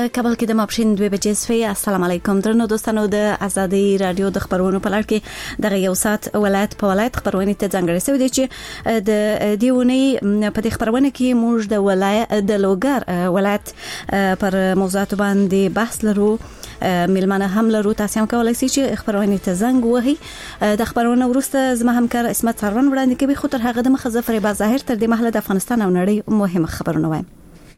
په کابل کې د ماپښین 2 بجې سوي. السلام علیکم درنو دوستانو، د ازادي رادیو د خبرونو په لړ کې دغه یو سات ولایت په ولایت خبرونه ته ځانګړې سوي دي چې د دیونی په دې خبرونه کې موږ د ولایت د لوګر ولایت پر موضوعات باندې بحث لرو. ملمنه هم لرو، تاسو هم کولای شئ چې خبرونه ته زنګ وهي. د خبرونه ورسته زما همکار اسمت سروان وړاندې کوي، خو تر هغه د مخه فریبا ظاهر تر دې محله د افغانستان او نړۍ مهمه خبرونه وایم.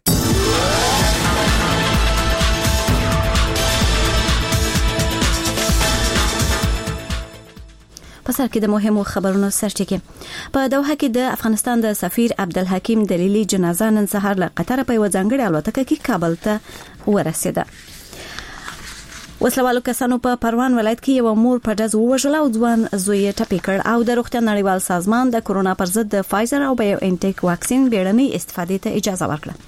پسر کې د مهمو خبرونو سرټکی په دوحه کې د افغانستان د سفیر عبدالحکیم دلیلی جنازه نن سهار له قطر په وځانګړي الوتکه کې کابل ته ورسېده. وسلوالو کسانو په پروان ولایت کې یو مور په ډز ووژل او ځوان زوی ټپي کړ او د روغتیا نړیوال سازمان د کورونا پر ضد د فایزر او بایو انټیک واکسین بیړنۍ استفادې ته اجازه ورکړه.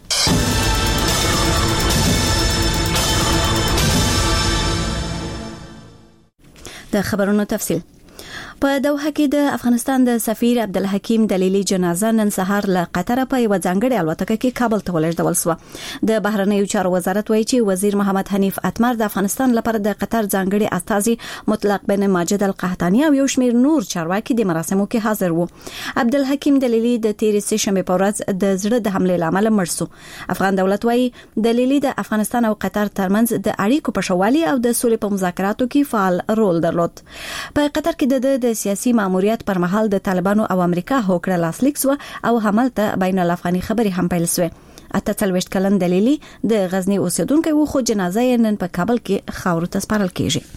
د خبرونو تفصیل. په دوحه کې د افغانستان د سفیر عبدالحکیم دلیلی جنازه نن سهار له قطر په یو ځانګړي الوتکه کې کابل ته ولېږدول شو. د بهرنیو چارو وزارت وایي چې وزیر محمد حنیف اتمر د افغانستان لپاره د قطر ځانګړي استازي مطلق بن ماجد القحطاني او یو شمېر نور چارواکي د مراسمو کې حاضر وو. عبدالحکیم دلیلی د 13 شنبه په ورځ د زړه د حمله لامل مړ شو. افغان دولت وایي دلیلی د افغانستان او قطر ترمنځ د اړیکو په شوالي او د سولې په مذاکراتو کې فعال رول درلود. په قطر کې د سیاسي ماموریت پر مهال د طالبانو او امریکا هوکړه لاسلیک شو او هملته بین الافغاني خبري هم پیل شوه. 48 کلن دلیلی د غزنی اوسیدونکو و، خو جنازه یې نن په کابل کې خاورو ته سپارل کیږي.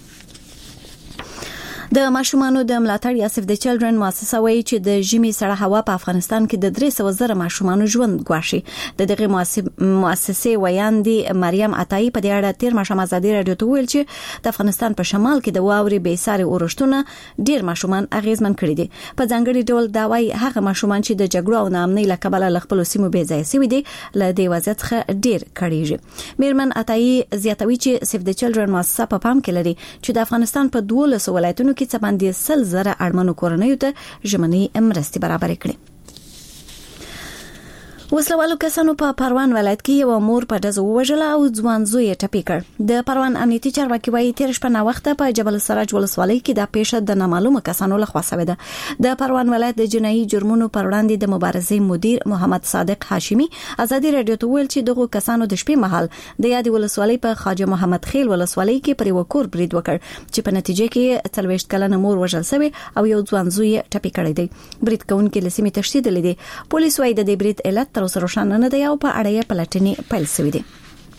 د ماشومانو د ملاتړ یا سیف د چلډرن مؤسسه وایي چې د ژمي سړه هوا په افغانستان کې د 300 زره ماشومانو ژوند ګواښي. د دغه مؤسسې ویاندې مریم عطایی په دې اړه تیر ماښام ازادي رادیو ته ویل چې د افغانستان په شمال کې د واوري بې ساري اورښتونه ډیر ماشومان اغیزمن کړي دي. په ځانګړي ډول دا وایي هغه ماشومان چې د جګړو او ناامنۍ له کبله له خپل سیمو بې ځای شوي دي له دې وضعیت څخه ډیر کړيږي. میرمن عطایی زیاتوي چې سیف د چلډرن مؤسسه په پام کې لري چې د افغانستان په 12 ولایتونو کې څه باندې 100 زره اړمنو کورنیو ته ژمنی مرستې برابر کړي. وسلوالو کسانو په پروان ولایت کې یو مور په ډز ووژل او ځوان زوی ټپي کړ. د پروان امنیتي چارواکي وایي تیر شپه نا وخت په جبل السراج ولسوالۍ کې د پیښه د نامعلومه کسانو لخوا شوې ده. د پروان ولایت د جنایي جرمونو پر وړاندې د مبارزې مدیر محمد صادق هاشمي ازادي رادیو ته ویل چې دغه کسانو د شپې مهال د یاد ولسوالۍ په خواجه محمد خیل ولسوالۍ کې پر یو کور برید وکړ چې په نتیجه کې 40 کلنه مور وژل شوی او یو ځوان زوی ټپي کړی دی. برید کوونکي لسمې تشدید لیدي. پولیس وايي د دې برید علت تر اوسه روښانه نه دی او په اړه یې پلټنې پیل شوې دي.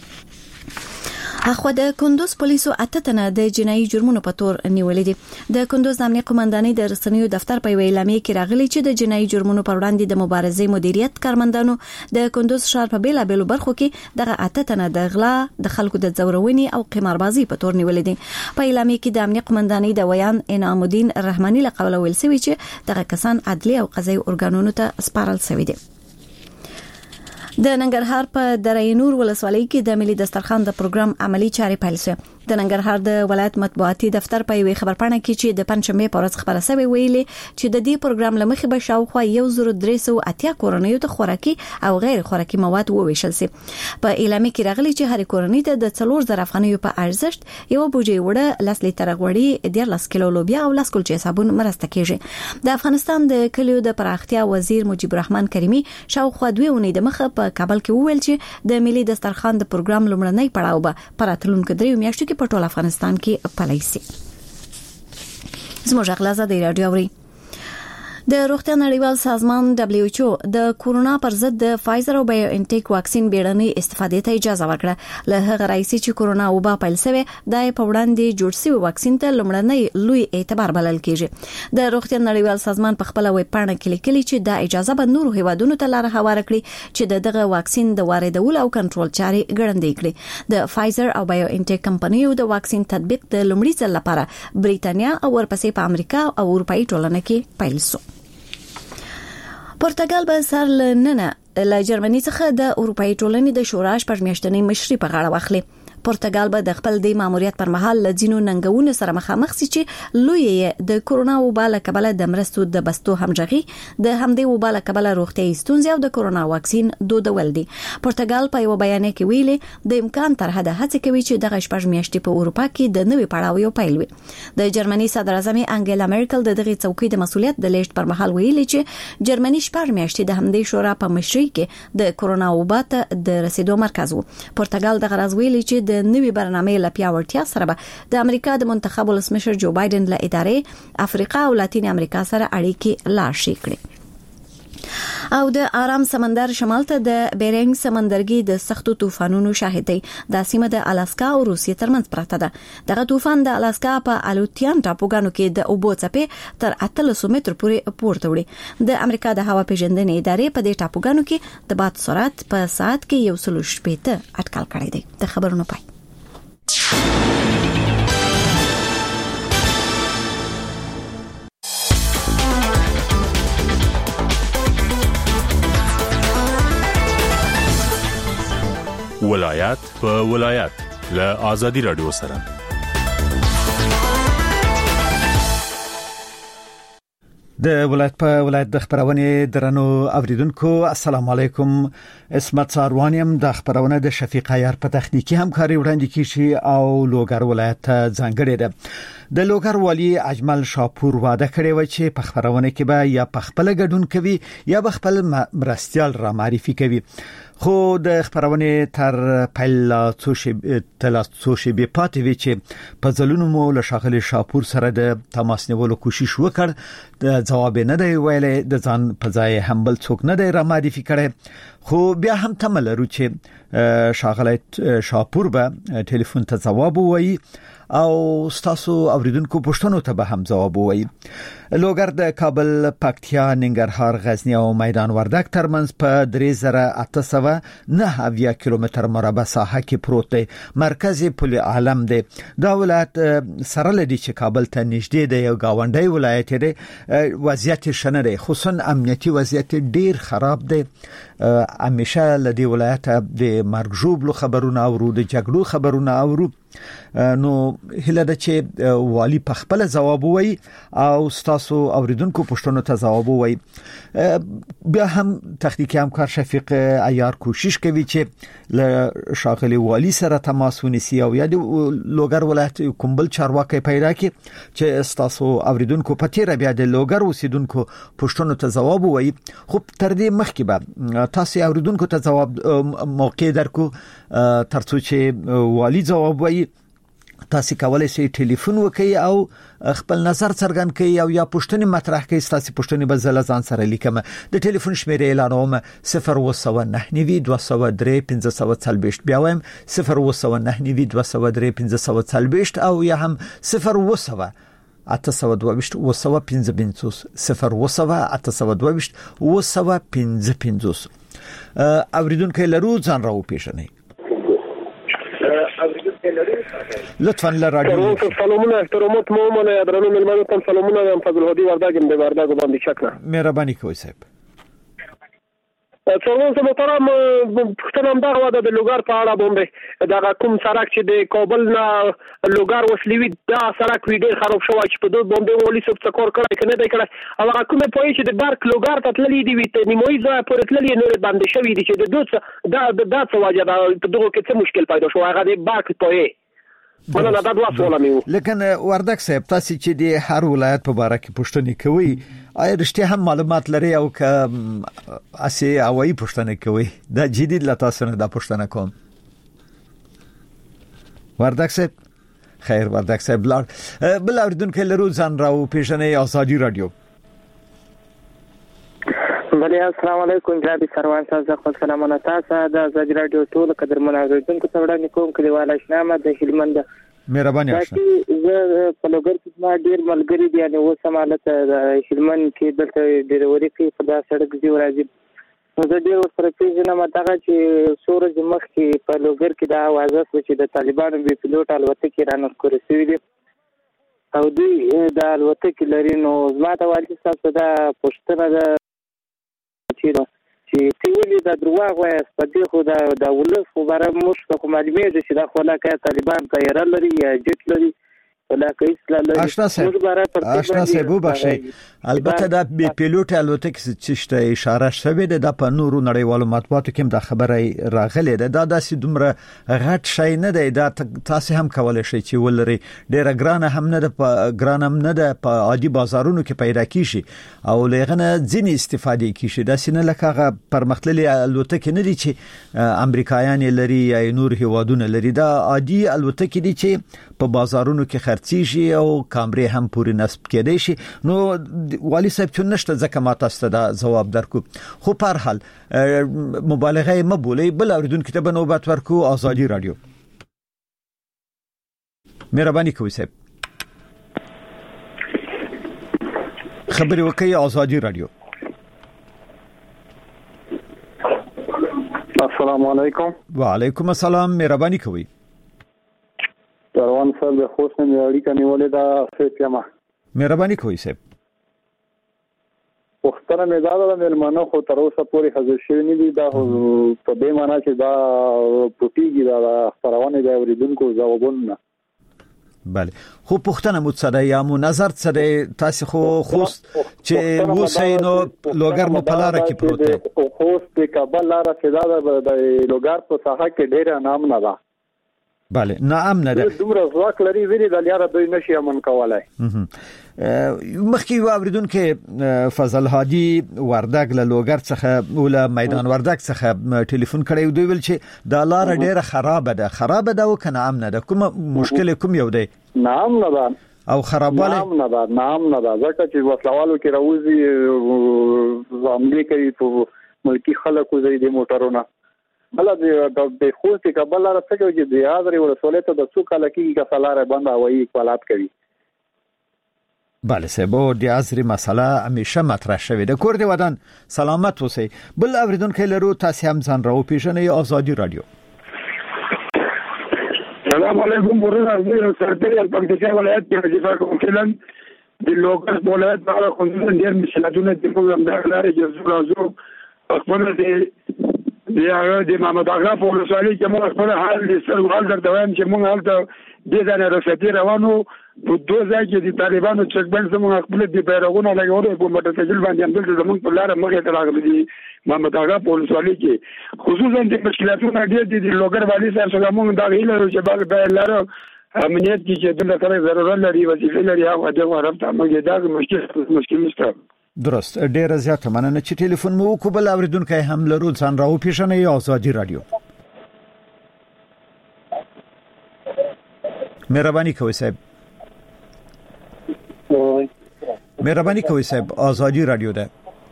اخو د کندوز پولیسو 8 تنه د جنایي جرمونو په تور نیولې دي. د کندوز امنیه قومندانۍ د رسنیو دفتر په اعلامیه کې راغلي چې د جنایي جرمونو پر وړاندې د مبارزې مدیریت کارمندانو د کندوز ښار په بیلابېلو برخو کې دغه 8 تنه د غلا، د خلکو د ځورونې او قماربازي په تور نیولې دي. په اعلامیه کې د امنیه قومندانۍ د ویان انعام الدین رحماني له قوله ویل شوی چې دغه کسان عدلي او قضایي ارګانونو ته سپارل شوی دي. د ننګرهار په درینور ولسوالۍ کې د ملي دسترخوان د پروګرام عملی چارې پیل شوه. د ننګرهار د ولایت مطبوعاتي دفتر په یوه خبرپاڼه کې چې د پنځمې په ورځ خبره شوې ویلي چې د دې پروګرام لمخې به شاوخوا 1380 کورنیو ته خوراکي او غیر خوراکي مواد وویشل شي. په اعلامیه کې راغلي چې هر کورنۍ ته د 4000 افغانیو په ارزښت یو بوجي وړه 10 لیټر غوړي 13 کیلو لوبیا او 10 کلچې صابون مرسته کیږي. د افغانستان د کلیو د پراختیا وزیر مجيب الرحمن کریمي شاوخوا 2 اونۍ د مخه په کابل کې وویل چې د ملي دسترخوان د پروګرام لومړنۍ پړاو به پر اتلونکو 3 میاشتو کې په ټول افغانستان کې پلی شي. زموږ غلازه د رادیو اوري. د روغتیا نړیوال سازمان WHO د کورونا پر ضد د فایزر او بایو انټیک واکسین بیړنۍ استفادې ته اجازه ورکړه. له هغه راځي چې کورونا وبا پیل شوه د په وړاندې جوړ شوی واکسین ته لومړنۍ لوی اعتبار بلل کیږي. د روغتیا نړیوال سازمان په خپل ویب پاڼه کې لیکلي چې دا اجازه به نور هیوادونو ته لار هواره کړي چې دغه واکسین د واردولو او کنټرول چارې ګړندې کړي. د فایزر او بایو انټیک کمپنیو د واکسین تطبیق د لومړي ځل لپاره بریټانیا او ورپسې په امریکا او اروپאי ټولنه کې پیل شو. پرتګال به سر لننه له جرمني څخه د اروپאי ټولنې د شورا شپږ میاشتنۍ مشري په غاړه واخلي. پرتګال به د خپل د ماموریت پر مهال لځینو ننګونو سره مخامخ شي چې لوی د کورونا وبا له کبله د مرستو د بستو همغږي د همدې وبا له کبله روغتي ستونزې او د کورونا واکسین دودول دي. پرتګال په یو بیان کې ویلي د امکان تر حده هڅه کوي چې دغه شپږ میاشتې په اروپا کې د نوي پړاو یو پیل وي. د جرمني صدر اعظم انګلا ميرکل د دغه څوکۍ د مسؤلیت د لیست پر مهال ویلي چې جرمني شپږ میاشتې د همدې شورا په مشرۍ کې د کورونا وبا ته د رسیدو مرکز وو. پرتګال د غرض ویلي چې د نوي برنامې لپاره ورتیا سره به د امریکا د منتخب ولسمشر جو بایدن له ادارې افریقا او لاتین امریکا سره اړیکې لا شي کړي. او د آرام سمندر شمال ته د بیرنګ سمندرګي د سختو طوفانونو شاهد دی. د سیمه د الاسکا او روسیې ترمنځ پراته ده. دغه طوفان د الاسکا په الوتیان ټاپوګانو کې د اوبو څپې تر 800 متر پورې پورته وړي. د امریکا د هوا پیژندنې ادارې په دې ټاپوګانو کې د باد سرعت په ساعت کې 160 اټکل کړی دی. د خبرونو پای. ولایت په ولایت له آزادي رادیو سره. د ولایت په ولایت د خبرونه درنو اوریدونکو السلام علیکم. اسمت ساروانیم د خبرونه د شفیق عیار په تخنیکی همکاري وړاندې کیږي او لوګر ولایت ځانګړی ده. د لوګر والی اجمل شاپور وعده کړی و چې په خبرونه کې به یا په خپل ګډون کوي یا به خپل مرستيال را معرفي کوي. خو د خبرونه تر پیل څو شی به پاتې وی چې په ځلونو مو له شاغلي شاپور سره د تماس نیولو کوشش وکړ. د جواب نه دی ویلې د ځان په ځای همبل څوک نه دی را معرفي کړي. خو بیا هم تمل لرو چې شاغله شاپور به ټلیفون ته جواب وایي او ستاسو اوریدونکو پښتنو ته به هم جواب وایي. لوګر د کابل، پکتیا، ننګرهار، غزنی او میدان وردګ ترمنځ په 3809 کیلومتر مربع ساحه کې پروت دی. مرکزی پل عالم دی. دا ولایت سره لدی چې کابل ته نږدې دی. یو گاونډي ولایت دی. وضعیت شنه دی. خصوصا امنیتي وضعیت ډیر خراب دی. همیشه لدی ولایت د مرګ ژوبلو خبرونه او د جګړو خبرونه او نو هله د چې والی په خپل جواب وای او تاسو اوریدونکو پښتنو ته جواب وای. بیا هم تخنیکی همکار شفیق عیار کوشش کوي چې له شاغلي والی سره تماس ونیسي او یا د لوګر ولایت کومبل چارواکي پیدا کړي چې تاسو اوریدونکو په تیر بیا د لوګر اوسیدونکو پښتنو ته جواب وای. خو تر دې مخکې به تاسو اوریدونکو ته جواب موقع درکو ترڅو چې والی جواب وای. تاسو کولای شئ ټلیفون وکړئ او خپل نظر څرګند کړئ او یا پوښتنه مطرح کړئ. تاسو پوښتنه به زله ځان سره لیکم. د ټلیفون شمیرې اعلانوم 02992031540 بیا وایم 02992031540 او یا هم 0 822 اوریدونکو لرو ځان راو پیژنئ. لطفاً لرادیو سلامونه احترامات مومنه درنو ملمنو تم سلامونه ام فضل هادي وردګم د وردګ باندې شکر مهرباني کوئ صاحب. څنګه محترم پښتنم دا غواړي د لوګر په اړه باندې دا کوم سړک چې د کابل نه لوګر وسلیوي دا سړک وی ډیر خراب شوی چې په دوه باندې ولې څه څکور کړی کنه دا کړی او هغه کومه پوهې چې د ډارک لوګر ته تللی دی وي ته نیموي ځای پر تللی نه باندې شوی دی چې د دوه دا څه وجه دا په دغه کې څه مشکل پیدا شو هغه د بارک پوهې مننه دا دوه سوال مې لیکن وردګ صاحب تاسو چې د هر ولایت په اړه کې پوښتنه کوي آیا رښتیا هم معلومات لري او که اسی اوایي پوښتنه کوي دا جدي لا تاسو نه دا پوښتنه کوم. وردګ صاحب خیر وردګ صاحب لار بل اوریدونکو لرو ځان راو پیژنې آزادي رادیو. بله السلام علیکم جناب سروان صاحب خپل سلامونه تاسو د آزادي رادیو ټول قدرمن اوریدونکو ته وړاندې کوم کلیوال آشنامه د هلمند مهرباني آشنا زه په لوګر کې ما ډیر ملګری دي یعنی و سمالته د هلمند کې دلته ډیروري کې په دا سړک دی راځي زه ډیر سره پیژنم دغه چې سورج مخ کې په لوګر کې دا आवाज وشو چې د طالبانو بي پيلوټ الوتکې رانه کړې شوې دي او دوی د الوتکې لري نو ما ته وایي تاسو دا پښتنه ده چې چې تیولې د دروغ وایي په دې خو د ولس خو باره موږ ته معلومې ده چې دا خو لا که طالبان طیاره لري یا جټ لري ولا که اسلا لري آشنا صاحب وبخشي البته د پیلوټ الوتکې چې اشاره شوې ده د په نورو نړیوالو مطبوعاتو کې د خبرې راغلي ده دا داسې دومره غټ شي نه دی دا تاسو هم کولای شئ چې ولري ډیره ګرانه هم نه ده ګرانه هم نه ده په عادي بازارونو کې پیدا کیشي او لغنه ځینې استفاده کیشي دا سینه لکه پرمختللي الوتکې نه دي چې امریکایان لري یا نور هیوادونه لري دا عادي الوتکې دي چې په بازارونو کې خرڅيږي او کامرې هم پوری نصب کېدای شي نو والی صاحب چون نشته ځکه ما تاسو ته جواب درکو خو په هر حال مبالغه مبولې بل اوریدونکو ته نوبت ورکو آزادي رادیو مهرباني کوئ صاحب خبري وکي آزادي رادیو السلام علیکم وعلیکم السلام مهرباني کوئ روان صاحب د خوست نه اړیکه نیولې دا سپیما مهرباني کوئ صاحب وختونه مې دا د ملمنو خو تر اوسه پورې حاضر شوی نه دي دا په دې معنی چې دا پټیږي دا خبرونه د اوریدونکو ځوابونه بله خو پښتنه مو څه یا مو نظر څه تاسو خو خوست چې وسینو لوګر مو پلاره کې پروت دی خوست د کابل لاره چې دا د لوګر په ساحه کې ډیره نام نه ده بله نعم نه ده دومره ځواک لري ویلي د لیاره دوی نشي امن کولای مخکې واوریدونکو فضل هادي وردګ له لوګر څخه ول میدان وردګ څخه ټلیفون کړی دوی ول چې دا لار ډیره خراب ده او کنه نعم نه ده کوم مشکل کوم یو دی نعم نه ده او خرابواله نعم نه ده ځکه چې وسلوالو کې راوځي عملي کوي په ملکی خلکو زې د موټرونو بل د خوست کابل لاره څخه چې د حاضرې ورسولې ته د څو کال کې کسلاره بند هوایي اقبالات کوي بله سبو د ازري مسله همیشه مطرح شوه د کور دی ودان سلامت اوسئ بل اوریدونکو لرو تاسو هم ځان راو پیژنې آزادي رادیو السلام علیکم ورحمۃ سرتری پکتیکا ولایت کې وظیفه کوم کلن د لوکل ولایت په خصوصا ډیر مشکلاتونه د کوم د لارې جزو راځو خپل د محمد اغا په ولسوالۍ کې موږ خپل حال د سرغال در دوام چې موږ حالت د ځان رسېدي روانو په دوه ځای کې د طالبانو چک بند زموږ خپل د بیرغونو لګولو په موټرسایکل باندې هم زموږ په لار مخې ته راغلي دي محمد اغا په ولسوالۍ کې خصوصا د مشکلاتونو ډېر دي د لوګر والي صاحب څنګه موږ دا هیله چې باغ لار امنیت کې چې د لپاره ضرورت لري وظیفه لري هغه د ورته موږ دا مشکل نشته درست ډیره زیاته مننه چې ټلیفون مو وکړ بل اوریدونکو هم لرو ځان راو پیژنې آزادي رادیو مهرباني کوئ صاحب مهرباني کوئ صاحب آزادي رادیو ده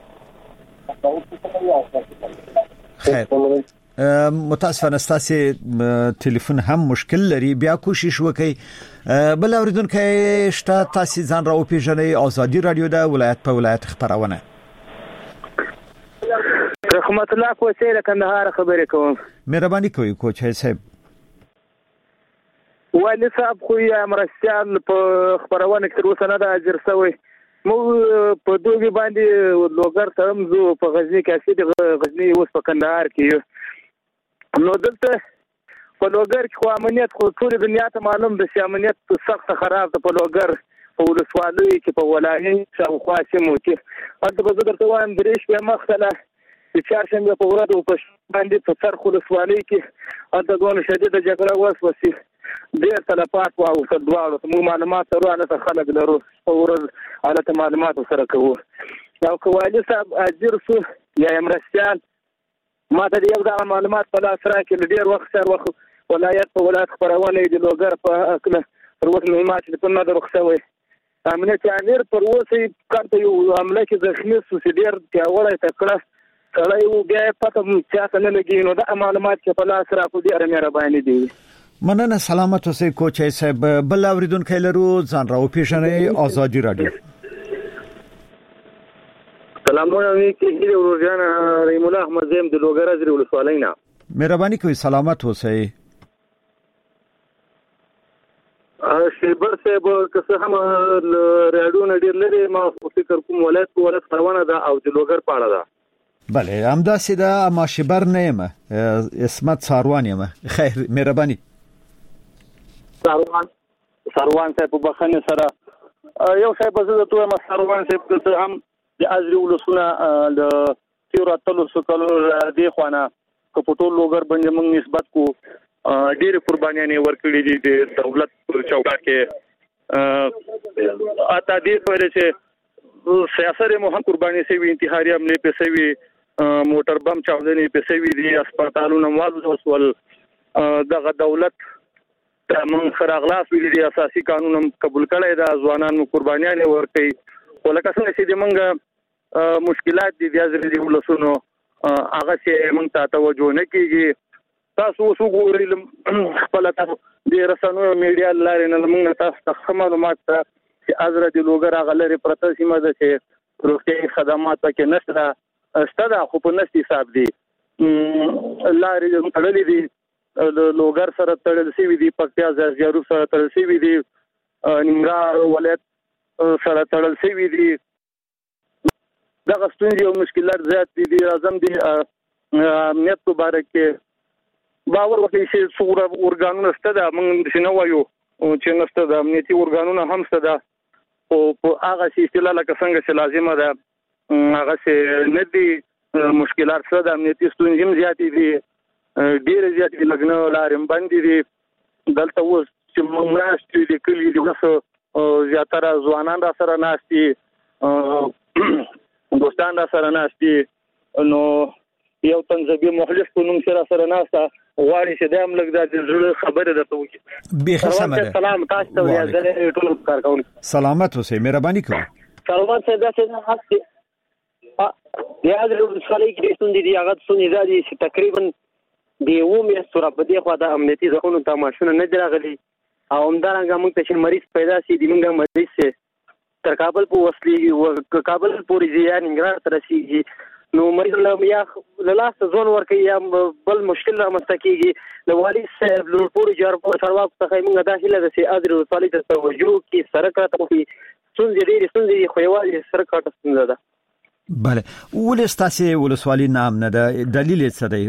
خیر متاسفانه ستاسو ټلیفون هم مشکل لري بیا کوشش وکړئ بل اوریدونکو شته تاسو ځان راو پیژنې آزادي رادیو ده ولایت په ولایت خبرونه رحمت الله کوچې له کندهار خبرې کوم مهرباني کوئ کوچې صاحب والي صاحب خو یې مرستيال په خبرونه کې تر اوسه نه ده اجر شوی مو په دوی باندې لوګر ته هم زو په غزنی کې د غزنی اوس په کندهار کې نو دلته په لوګر کې خو امنیت خو ټول دنیا ته معلوم ده چې امنیت سخت خراب ده په لوګر په ولسوالۍ کې په ولایت شاوخوا سیمو کې هلته به زه درته وایم درې شپې مخکله چې چهارشنبه په ورځ په باندې په څرخ ولسوالۍ کې هلته دونه شدیده جګړه وسوه ډېر تلفات واوښتل دواړو موږ معلومات لرو هلته خلک لرو په ورځ هلته معلومات ورسره کوو او که والي صاحب اجر شو یا یې مرستیال ما ته د یو دغه معلومات په لاس راکړي ډېر وخت سر وخت ولایت په ولایت خبرونه د لوګر په هکله تر اوسه مې ما ټلیفون نه در رخصوی امنیت امیر پر اوسه کارته یو حمله کې زخمي شو چې ډېر پیاوړی تکړه سړی و بیا یې پته چاته نه لګي نو دا معلومات چې په لاس راکړو ډېره مهرباني دي مننه سلامت اوسئ کوچې صاحب بل اوریدونکو لرو ځان راو پیژنې آزادي رادیو سلامونه کې هیله ورجان رحیم الله احمد زم د لوګر ازري ولسوالۍ نه مهرباني کوئ سلامت اوسئ شیبر صاحب که هم راډیو نه ډیر لري ما فکر کوم ولایت خبرونه ده او د لوګر پاړه ده بله همداسې دا ماشبر نه اسمت ساروان یم. خیر مهرباني. ساروان صاحب په بخښنه سره یو شی په زړه ته ما ساروان صاحب ته هم د ازري ولسونه د تیراتلو سکلو د خوانه په ټول لوګر باندې موږ نسبت کو ډېر قربانیاں ورکړي دي د دولت چوکاټ کې اته دې پرې چې سیاست مهم قرباني سي وي انتحاري حمله په سي وي موټر بم چاودنې په سي وي دي هسپتالونو والو وسول دغه دولت من خراغلاف ویلي اساسي قانون قبول کړی دا ځوانانو قربانیاں ورکړي ولکه څنګه چې موږ مشکلات دي د ازري ولسونو هغه چې موږ ته توجه نه کیږي تاسو وګورئ خپل تاسو د رسنیو میډیا لارې نه موږ تاسو معلومات چې ازري د لوګر غلري پرته سیمه ده چې روغتي خدمات کې نشته استدا خو په نشي حساب دي لارې تړلې دي لوګر سره تړل شوی دي پکتیا زرجارو سره تړل شوی دي ننګرهار ولایت سره تړل شوی دي دغه ستونزې او مشکلات زیات دي اعظم دي امنیت مبارک باور وکړي چې څوره اورګانونه ستدا موږ شنو وایو چې نشته د امنیتي اورګانونه هم ستدا او هغه چې استلا لکه څنګه چې لازمه ده هغه چې ندي مشکلات سره د امنیتي ستونزې زیات دي ډیر زیات لګنه لارم باندې دي دلته اوس چې موږ ناشې د کلی د وسو زیاتره ځوانان را سره ناشتي دوستان را سره ناشتي نو یو تنظیمي مخالف کوم سره ناشته غواړي چې دام لګ د زړه خبره درته وکړي به خسمه سلام تاسو ته یا زه ټول کار کوم سلامت اوسئ مهرباني کوئ سلامات څه ده چې حق دي یا د ولسوالۍ کې ستوندې دي هغه ستوندې دي چې تقریبا دی ومه سره په دې خوا د امنیتي ځواکونو ته ماشونه نه درغلي او همدارنګه موږ ته چې مریض پیدا شي دی موږ مریض سي تر کابل په وصلي او کابل پورې ځي ننګرهار تر رسیږي نو مریض له یا لاس ځون ورکي یا بل مشکل را مستکیږي نو والي صاحب له پورې جار په سرواب څخه موږ داخله د سي ادر وصالي ته توجه کی سره کړه په څنګه خو یوازې سره کاټه څنګه ده بله ولستاسي ولسوالي نام نه ده دلیل څه دی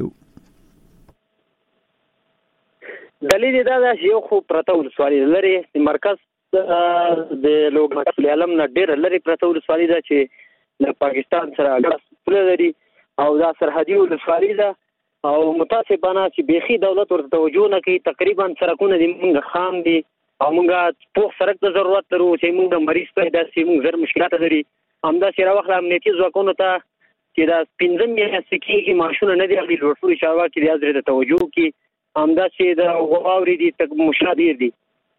دلیل دا چې یو خو پرته ولسوالي لري مرکز د لوګر علم نه ډېر لري پرته ولسوالي دا چې د پاکستان سره اړه لري او دا سرحدي ولسوالي ده او متاسفانه چې بيخي دولت ورته توجه نه کوي تقریبا سرکونه د موږ خام دي او موږ په سرک د ضرورت لرو چې موږ مریض پیدا شي موږ زر مشکلات لري همدا چې راوخل امنیتي ځواکونو ته چې دا 15 میاشتې کې ماشونه نه دی غوړ ټول شاوه کې د ازره توجه کې همدا چې د غواوري دي تک مشاهده دي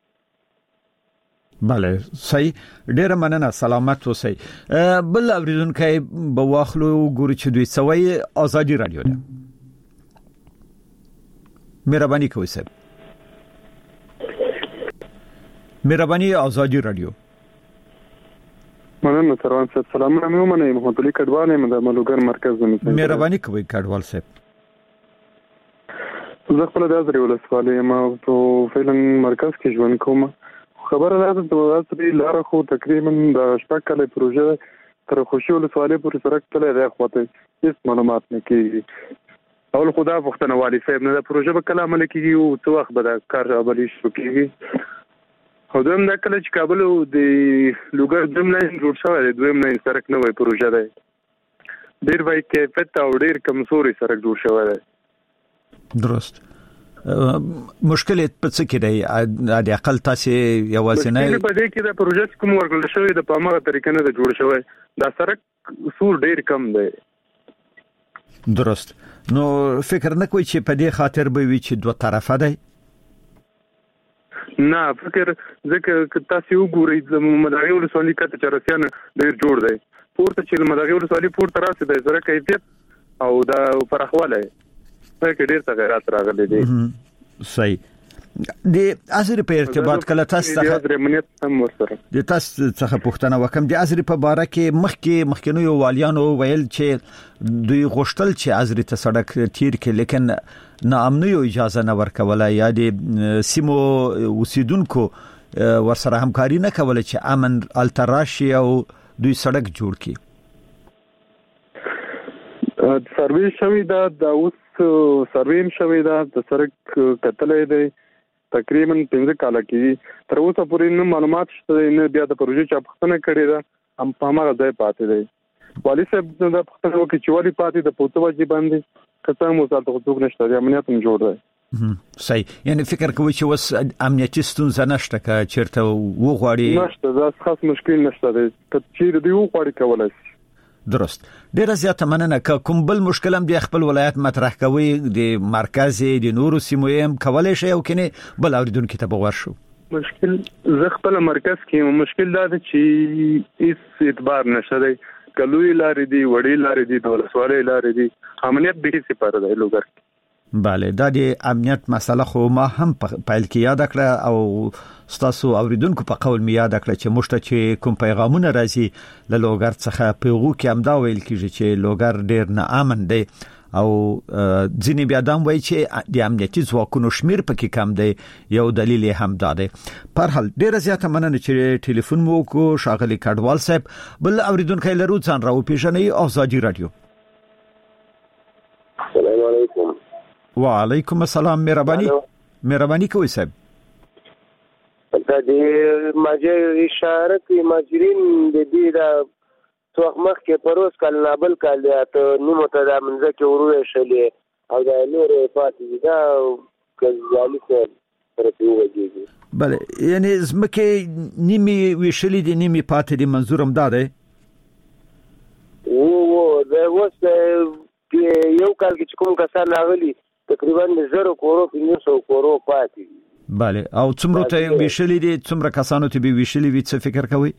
بله صحیح ډیر مننه سلامت اوسئ بل اوریدونکو به واخلو ګوري چې دوی سوي ازادي رادیو ده مهرباني کوئ صاحب مهرباني ازادي رادیو مننه سروان صاحب سلامونه مې ومنه محمد علي کډوال یم د ملوګر مرکز زموږ مهرباني کوئ کډوال صاحب زه خپل د ازري ولسوالۍ ما په فعلن مرکز کې ژوند کوم خبره ده چې د ازري لار خو تقریبا د شپږ کال پروژه تر خوشي ولسوالۍ پورې سره تللی دی خو ته هیڅ معلومات نه کیږي اول خدا وختونه والي صاحب نه د پروژه په کلام لیکي او څو وخت به د کار عملي شروع کیږي خو دویم دا کله چې کابل او د لوګر دویم نه جوړ شوی دی دویم نه سرک نه وای پروژه ده ډیر وای کیفیت او ډیر کمزوري سرک جوړ شوی دی درست مشکل په څه کې دی د اقل تاسو یوازینی په دې کې د پروژه کوم ورکړل شوی د پامه طریقې نه جوړ شوی دا سرک اصول ډیر کم دی درست نو فکر نه کوئ چې په دې خاطر به وي چې دوه طرفه دی نه فکر ځکه تاسو وګورئ د مداغي ولسوالۍ کته چرسیان ډیر جوړ دی پورته چې مداغي ولسوالۍ پورته راسي د زره کیفیت او د پرخواله پکې ډیر تغیرات راغلي دي صحیح د ازري په ارتباط کله تاسو څخه د امنیت هم ورسره د تاسو څخه پوښتنه وکم د ازري په باره کې مخکینو والیانو ویل چې دوی غوښتل چې ازري ته سړک تیر کې لیکن ناامنیو اجازه نه ورکوله یا د سیمو اوسیدونکو ورسره همکاري نه کوله چې امن التراشي او دوی سړک جوړ کړي سروې شوی دا د اوس سروې شوی دا د سرک کتلې دی تقریبا 15 کال کې تر اوسه پورې نو معلومات شته نه بیا د پروژې چا پښتنه کړې ده هم په هغه ځای پاتې دی والی صاحب د پښتنه کې چې والی پاتې د پوتوجي باندې کته مو ساتو حقوق نشته د امنیت هم جوړ دی صحیح یعنی فکر کوي چې وس امنیتي ستونزه نشته که چیرته وغواړي نشته دا خاص مشکل نشته دی که چیرې دی وغواړي کولای شي درست ډیره زیاته مننه که کوم بل مشکل هم د خپل ولایت مطرح کوي د مرکز د نورو سیمو هم کولای شي او کني بل اوریدونکو ته بغور شو مشکل زه خپل مرکز کې مشکل دا چې هیڅ اعتبار نشته دی کلوې لارې دي وړې لارې دي د ولسوالۍ لارې دي امنیت به هیڅ پر دی لوګر بله دا د امنیت مسله خو ما هم پایل کې یاد کړه او ستاسو اوریدونکو په قول می یاد کړه چې مشته چې کوم پیغامونه راځي له لوګر څخه پیغو کې هم دا ویل کیږي چې لوګر ډیر نه امن دی او ځینې بیا دام وایي چې د امنیتي ځواکونو شمیر پکې کم دی یو دلیل هم دا دی پر حال ډیر زیاته مننه چې ټلیفون مو کو شاغلی کډوال صاحب بل اوریدونکو لرو ځان راو پیژنې ازادي رادیو السلام علیکم وعلیکم السلام مهرباني کوي صاحب دا د ماجر اشاره کوي ماجرین د دې دا توخمخ کې پروس کال نابل کال ته نیمه ته د منځ کې ورو شلې او دا نور پاتې دا کزالي سره پیوږي بله یعنی زمکه نیمه ویشلې د نیمه پاتې د منظورم داده وو دا وس یو کال کې کوم کسان راغلي تقریبا 0 کورو 500 کورو پاتې بله او څومره ته ویشلې دي څومره کسانو ته به ویشلې وي څه فکر کوي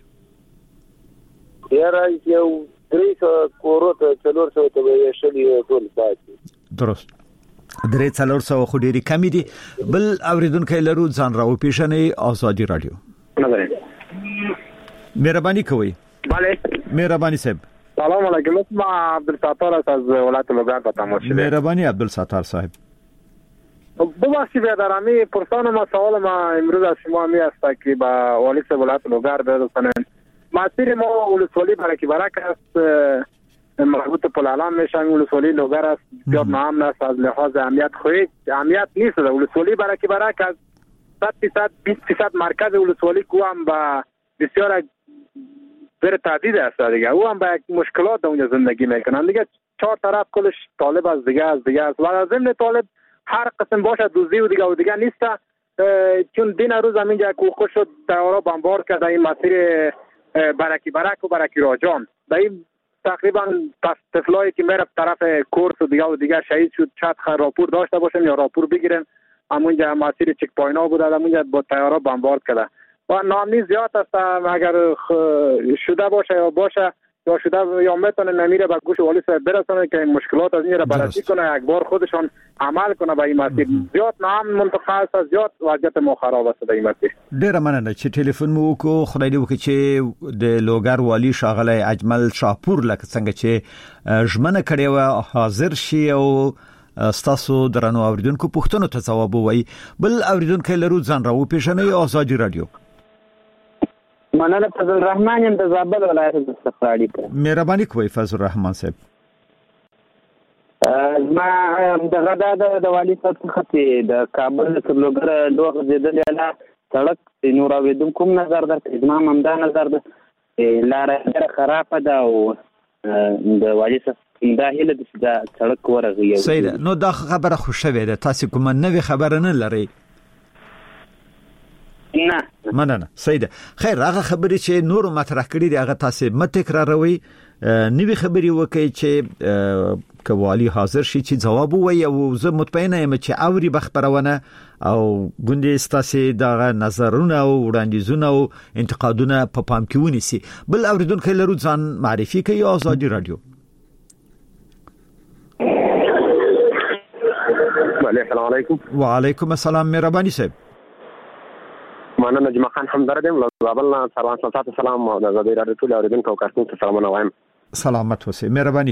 یاره یو 300 کورو ته 400 ته ویشلې ټول پاتې درست 300 خو ډېری کمی دي بل اوریدونکو لرو ځان راو پیژنې ازادي رادیو مهرباني کوي بله مهرباني صاحب سلام علیکم اسم عبدالستار از ولایت لوگان با تماس شده مهربانی عبدالستار صاحب ببخشید بیادرامی پرسان ما سوال ما امروز از شما می است که با والی ولایت لوگان برسانند مسیر ما ولسوالی برکی برک است مربوط به پلالان میشن ولسوالی لوگان است بسیار نام است از لحاظ امنیت خواهید امنیت نیست ولسوالی برکی برک است 100% مرکز ولسوالی کو هم با بسیار بر تعدید است دیگه او هم با مشکلات اونجا زندگی میکنن دیگه 4 طرف کلش طالب از دیگه است و ضمن طالب هر قسم باشه دوزی و دیگه نیست چون دین روز همینجا کوخ شد تیارا بمبار کرد این مسیر برکی برک و برکی راجان در این تقریبا طفلایی که میره طرف کورس و دیگه شهید شد شاید راپور داشته باشن یا راپور بگیرن همونجا مسیر چک پاینا بود همونجا با تیارا بمبار کرده و نامی زیاد است اگر شده باشه یا شده یا میتونه نمیره به گوش والی صاحب برسونه که این مشکلات از این را بررسی کنه یک بار خودشان عمل کنه به این مسیر زیاد نام منطقه است زیاد وضعیت ما خراب است در این مسیر ډیره مننه چې ټلیفون مو کو خدای دې وکړي چې د لوګر والی شاغلی اجمل شاپور لکه څنګه چې ژمنه کړې و حاضر شي او ستاسو درنو اوریدونکو پوښتنو ته ځواب وایي بل اوریدونکو لرو ځان راو پیژنې ازادي رادیو مننه فضل الرحمن یم د زابل ولایت د سفراړي په مهرباني کوي فضل الرحمن صاحب ما د غدا د والی صاحب څخه د کابل تر لوګر دوه زیدل یا سړک نور اوریدم کوم نظر درته ما همدا نظر ده لار ډېره خرابه ده او د والی صاحب دا هله د سړک ورغی صحیح نو دا خبره خوشوي ده تاسو کوم نوې خبره نه لري نه مننه صحیح ده خیر هغه خبرې چې نور مطرح کړي دي هغه تاسو مت تکراروي نوې خبرې وکړي چې کوالي حاضر شي چې جواب وایي او زه مطمئنه یم چې اوري بخبرونه او ګوندې ستاسو د نظرونه او وړاندیزونه او انتقادونه په پام کې ونیسي بل اوریدونکو لرو ځان معرفي کوي ازادي رادیو السلام علیکم وعلیکم السلام مهرباني صاحب معنا نجم خان همدرد یم زابلنا سلام او د زړه رادیو ټول اوریدونکو کارتون ته سلامونه وایم سلامت اوسئ مهرباني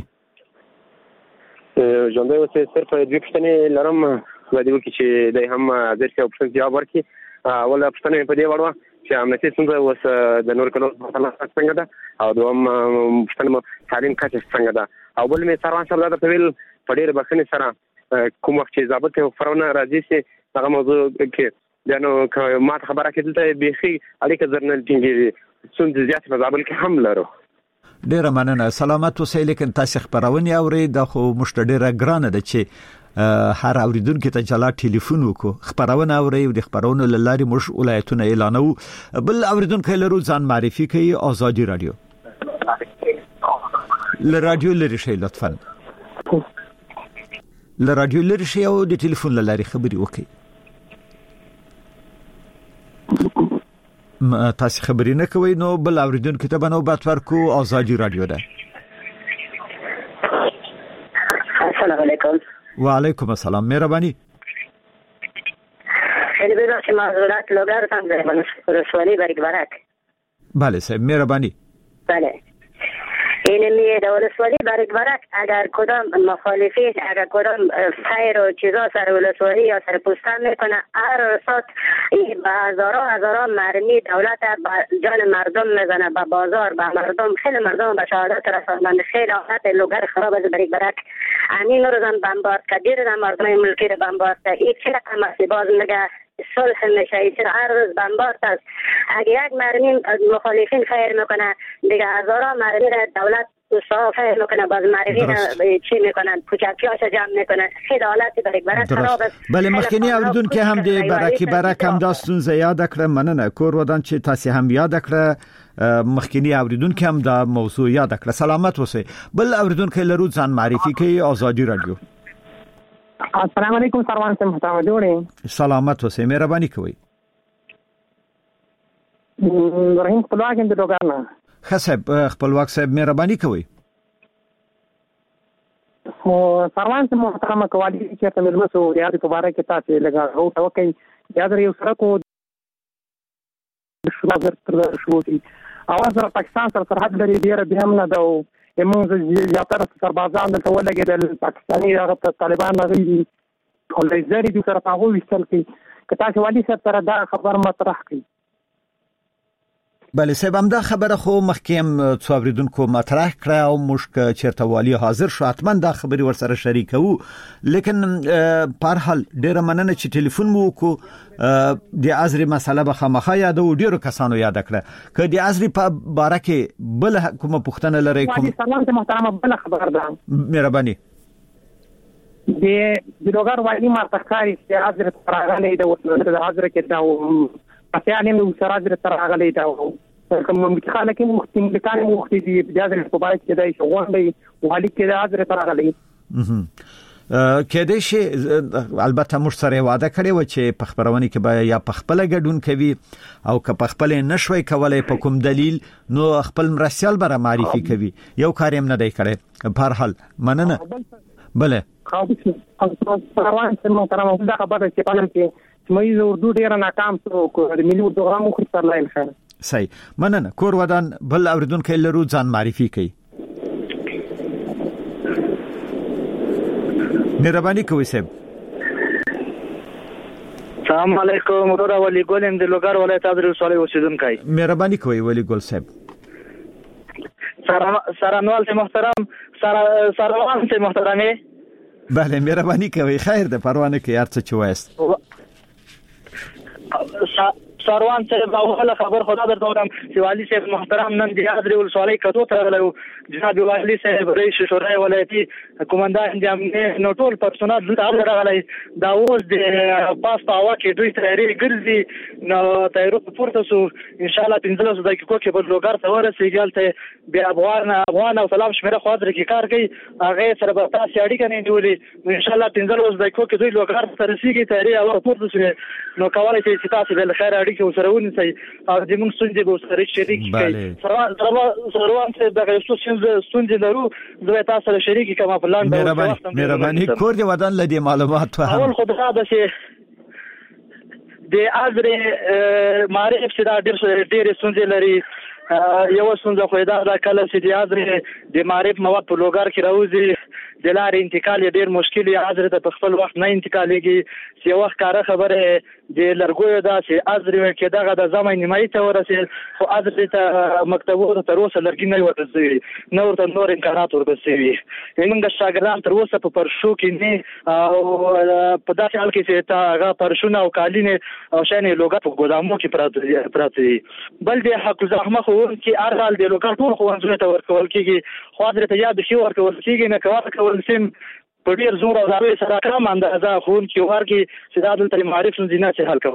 ژوندۍ اوسئ صرف دوه پښتنې لرم د دې وکي چې د هم ځکه په څه جواب ورکړي اول پښتنې په دې وړو چې امنیتي څنګه اوس د نور کلو څنګه ده او دوم مشتمل تعلیم کچه څنګه ده او بل مې سروان صاحب دا په ویل په ډېر بخښنې سره کوم وخت چې ضابط فرونه راځي چې هغه موضوع کې یانو ما ته خبره کېدل بيخي اړیکه زرنل ټینګي څنګه زیات په ځابل کې هم لرو. ډیره مننه سلامت اوسئ. لیکن تاسو خبرونه اورئ د خو مشتډیره ګرانه ده چې هر اوریدونکو ته جلا ټلیفون وکړو خبرونه اورئ او د خبرونو لاري مش ولایتونه اعلانو. بل اوریدونکو لرو ځان معرفي کوي. آزادي رادیو لرادیو لري شي لطفا لرادیو لري شي او د ټلیفون لاري خبري وکړي. تاسو خبرې نه کوي نو بل اوریدونکو ته بنوبت ورکو. آزادي رادیو ده. السلام علیکم. وعلیکم السلام. مهرباني. خیلی بسیار معذرت لوگر تام رسولی برگ برک. بله صاحب مهرباني. بله این میه دولتولی برگ برک اگر کدام مخالفین اگر کدام خیر و چیزا سر ولسوالی یا سر پوستان میکنه هر سات با هزاران مرمی دولت با جان مردم میزنه با بازار با مردم خیلی مردم به شهادت رساندن خیلی حالت لوگر خراب از برگ برک همین روزان بمبارد کدیر مردم ملکی رو بمبارد این چه رقم است باز نگه صلح میشه چرا هر روز بمبارد است اگه یک مرمی مخالفین خیر میکنه دیگه هزاران مرمی دولت صاف خیر میکنه باز مرمی چی میکنن کوچکیاش جمع میکنن خیلی حالت برگ برک خراب است. بله مخکنی اوریدون که هم دی برکی برک هم داستون زیاد کړه مننه کور ودان چې تاسو هم یاد کړه مخکنی اوریدون که هم دا موضوع یاد کړه. سلامت اوسئ. بل اوریدون که لرو ځان معرفي کوي. آزادي رادیو. السلام علیکم سروان صاحب محترم جوړې. سلامت اوسئ. مهرباني کوئ. رحیم خپلواک د دوګارنا. خصب خپلواک صاحب مهرباني کوئ. خو سروان صاحب محترم کوالي چې ته ملمسو ریاض مبارک تاسو لګا او توکي یاد یو سره کو شروع دي اواز را پاکستان سره سرحد لري ډیر به هم نه دو موږ زیاتره سربازان د ولګېدل پاکستاني هغه طالبان غوړي ولې زری دي سره هغه وشتل کی کته چې والي صاحب سره دا خبر مطرح کړي. بله صاحب هم دا خبره خو مخکیم څوریدونکو مطرح کړه او مشک چیرته والی حاضر شو حتما دا خبري ور سره شریکو لیکن په هر حال ډیره مننه چې ټلیفون مو وکړو. د ازري مسله به خامخا یاد او ډیرو کسانو یاد کړه که د ازري په باره کې بل کومه پوښتنه لرئ کوم سلام محترم بل خبر ده مهرباني. د لوګر والی مارتکاري چې ازري تراغلي د ازري کې دا پاتې نیم سره ازري تراغلي دا کوم مخاله کې مختلفان دي د ازري په باره کې دا شغونډي والی کې د ازري تراغلي کېدې شي البته موږ سره وعده کړې و چې په خبرونه کې به یا په خپل ګډون کوي او که په خپل نشوي کولای په کوم دلیل نو خپل مرسیال بره معرفي کوي یو کار هم نه دی کړی. په هر حال مننه. بله روان سره محترم دا خبره چې پاله کې مې اردو ډیر ناکام شو د ملي اردو غو خو تر لاین خیر صحیح مننه. کور ودان بل اوریدونکو لرو ځان معرفي کوي. مهرباني کوئ صاحب. السلام علیکم ورور ولی ګولم د لوګر ولایت ازري ولسوالۍ اوسیدونکی. مهرباني کوئ ولی ګل صاحب. سرانوال سے محترم سروان سے محترمه. بله مهرباني کوئ خیر ده پروانه کې هر څه چويست. سروان صاحب اوله خبر خدا درته وایم چې والی صاحب محترم نن د ازري ولسوالۍ کتو ته راغلو جناب والی صاحب رئیس شورای ولایتي قومندان جامع نو ټول پرسونال دلته راغلی دا اوس د پاس په هوا کې دوی تیاری ګرځي نو تیارو پورته سو ان شاء الله 15 دقیقو کې په لوګر ته ورسېږي ته بیا افغان او سلام شمیره خاطر کې کار کوي هغه سره به تاسو اړیکه نه نیولې ان شاء الله 15 دقیقو کې دوی لوګر ته رسېږي تیاری او پورته سو نو کولای شي چې تاسو بل خیر اړیکه سره ونیسئ او د موږ ستونزې به سره شریک کړئ. سروان څه دغه ستونزې لرو زه تاسو سره شریک کوم په لاندې مهرباني کور دی ودان لدی معلومات فهم اول خدای دا چې د ازري معرف چې دا ډېر ستونزې لري یو ستونزه خو دا کله چې د ازري د معرف مواد په لوګر کې راوځي د لارې انتقال ډېر مشکل ازري ته په خپل وخت نه انتقالېږي چې وخت کاره خبره د لرګو دا چې ازري کې دغه د زمای نیمایي ته ورسېد او ازري ته مکتبونو تر اوسه لرګي نه ورسېږي نور امکانات ورسېږي موږ شاګردان تر اوسه په پرشو کې نه او په داسې حال کې چې هغه پرشونه او کالینه او شانې لوګا په ګودامو کې پراته دي بل د حق زحمه خو چې ارغال د لوګا ټول خوانځو ته ورکول کېږي خو حضرت یاد شي ورکول کېږي نه کول سیم په ډیر زور او زاویه سره کم اندازه خون کې ورکی چې د عدالت معرف زینه چې حل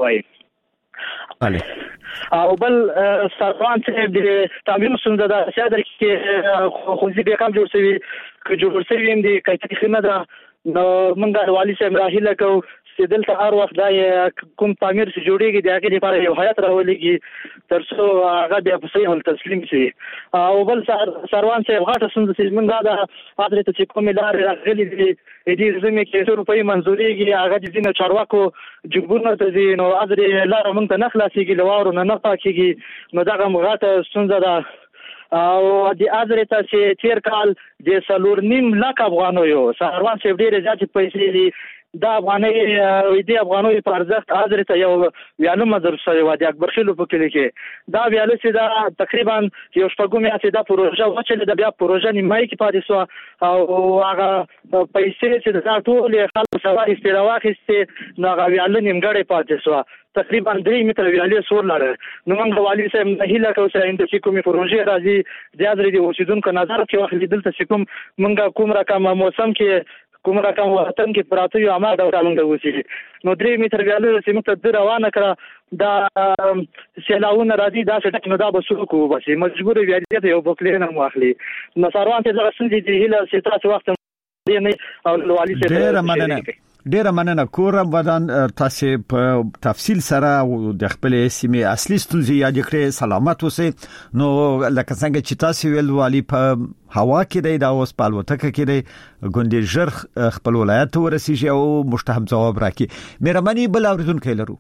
کوي او بل سروان چې د تعمیم سند د سیادر کې خوځي به کم جوړ شوی دي کایته خدمت نو موږ والي صاحب راهله کو چې دلته هر وخت دا کوم تعمیر چې جوړیږي د هغه لپاره یو هیئت راولېږي ترڅو هغه بیا په صحیح ډول تسلیم شي او بل سروان صاحب غاټه څنګه چې موږ دا حضرت چې کوم لارې راغلي دي دې زمي کې روپۍ منزوريږي هغه د دینه چارواکو جګبونه ته دي نو اذر لار موږ ته نخلاصيږي لوارو نه پاکيږي نو دا غمغاته څنګه دا او د اذر ته چې تیر کال د 3.5 لک افغانو یو سروان صاحب ډېر زیات پیسې دي دا افغاني په ارزښت حاضر ته یو ویالو مدر شوی و د اکبر خیلو په کلی کې دا ویالو چې دا تقریبا یو شپږم یا چې دا پروژه وچلې د بیا پروژه نیمای کې پاتې سو او هغه پیسې چې دا ټول خلک سوار استراواخسته نو هغه ویالو نیمګړې پاتې سو تقریبا 3 متر ویالې سور لاره نو موږ والي صاحب نه هیله کوو چې د کومې پروژه راځي د حاضر دي اوسیدونکو نظر کې واخلي دلته چې موږ کوم رقم موسم کې کوم رقم وطن کې پراته یو عمل دا وړاندې وسی نو 3 متر ویالو چې موږ ته روانه کړه دا سیلاونه راځي دا څه ټک نو دا بسو کو بس مجبور ویالې ته یو بوکلې نه واخلي نو سروان ته ځکه سندې دی هله چې تاسو وخت دی نه او والي صاحب ډیر مننه کورم ودان تاسو په تفصیل سره د خپل سیمه اصلي ستونزې یاد کړې سلامت اوسئ نو لکه څنګه چې تاسو ویل والی په هوا کې د اوس په الوتکه کې د ګوندې ژر خپل ولایت ورسیږي او مشتهم جواب راکړي مهرباني بل اوریدونکو لرو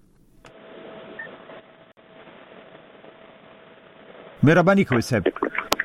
مهرباني کوئ صاحب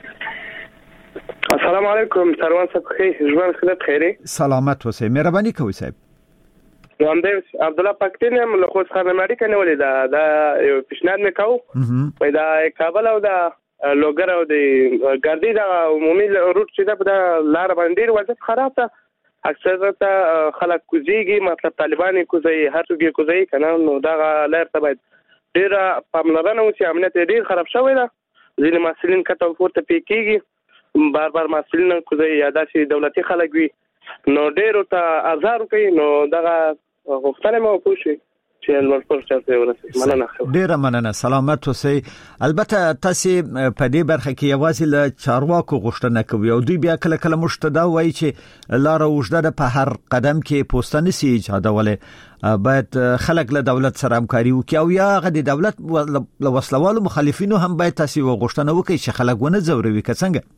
السلام علیکم سروان صاحب ژوند خدمت خیری سلامت اوسئ مهرباني کوئ صاحب همدې عبد الله پاکستان هم له خوځ خانه ماری کنه ولې دا یو پیشنهاد وکاو پیدا کابل او دا لوګر او د ګردی دا عمومي روټ چې دا په لار باندې وضعیت خراب ده اکثریت خلک کوزيږي مطلب طالبان کوزي هر څوک کوزي کنه نو دا لار ته باید ډیر پاملرنه وشي امنیت ډیر خراب شوی ده ځینې مسلین کټو پورته پیکيږي بار مسلین کوزي یاداشي دولتي خلک وي نو ډیر ته ازار کوي نو دا غوښتنه مو پوښي چې ورپور چاته ورسې مننه ډیر مننه سلامت اوسئ البته تاسو په دې برخه کې یوازې له چارواکو غوښتنه کوي او دوی بیا کله کله مشتدا وایي چې لار وجده په هر قدم کې پوسټنه سي ایجادوله باید خلک له دولت سره همکاري وکړي او یا غو د دولت له وسلوالو مخالفینو هم باید تاسو غوښتنه وکړي چې خلک ونه زوروي څنګه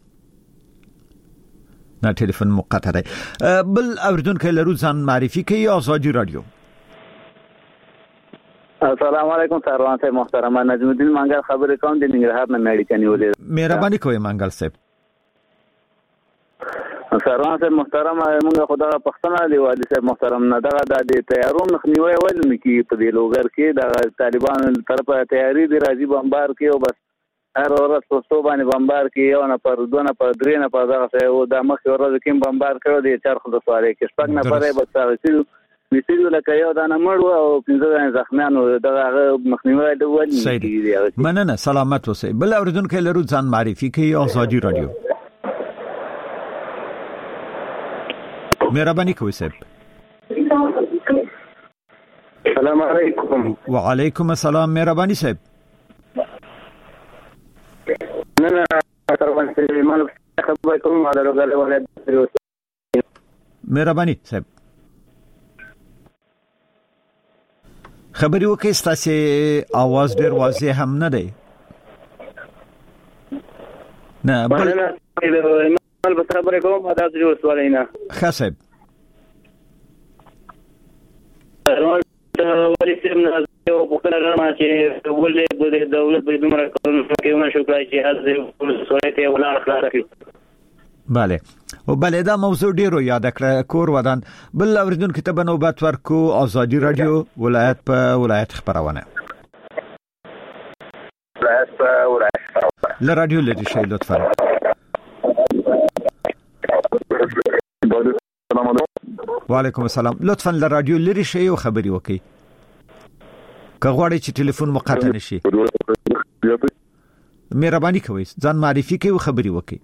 نه ټلیفون مقطع دی بل اوریدونکو لرو ځان معرفي کوي آزادي رادیو السلام علیکم سروان صاحب محترم نجم الدین منګل خبرې کوم د ننګرهار نه مېډی کني ولې مهرباني کوئ منګل صاحب سروان صاحب محترم موږ خدای پښتنه دی والي صاحب محترم نه دا د تیارون نخنیوي ول نکی په دې لوګر کې د طالبان طرفه تیاری دی راځي بمبار کې او بس هر ورځ پښتو باندې بمبار کې یو نه پر دوه نه پر درې نه پر دغه څه او د مخ ورځ کې بمبار کړو د چرخ د سوالې کې شپږ نه پرې بس تاسو ویسیدو لکه یو دانه مړ او 15 زخمیانو دغه مخنیوي د ولې مننه سلامت اوسئ بل اوریدونکو لرو ځان معرفي کوي آزادي رادیو مهرباني کوئ صاحب السلام علیکم وعلیکم السلام مهرباني صاحب نه سروان صاحب مال خبرې کوم دا لوګر ولې مهرباني صاحب خبرې وکړئ ستاسو आवाज ډیر واضح هم نه دی نه بل مال خبرې کوم دا د وسوالینه خاصه ولې سم یو بوکل راما چې ولې د دولت په دومره کارونو کې ونه شو کړای چې هغه ولسوالۍ ته ولاړ خلاص کړي بله او بله دا موضوع ډیرو یاد کړه کور ودان بل اوریدونکو ته بنوبت ورکو آزادي رادیو ولایت په ولایت خبرونه ل رادیو لري شي لطفا. وعلیکم السلام. لطفا ل رادیو لري شي او خبري وکي که غواړئ چې ټلیفون مقطع نشي مهرباني کوئ ځان معرفي کوئ او خبري وکي.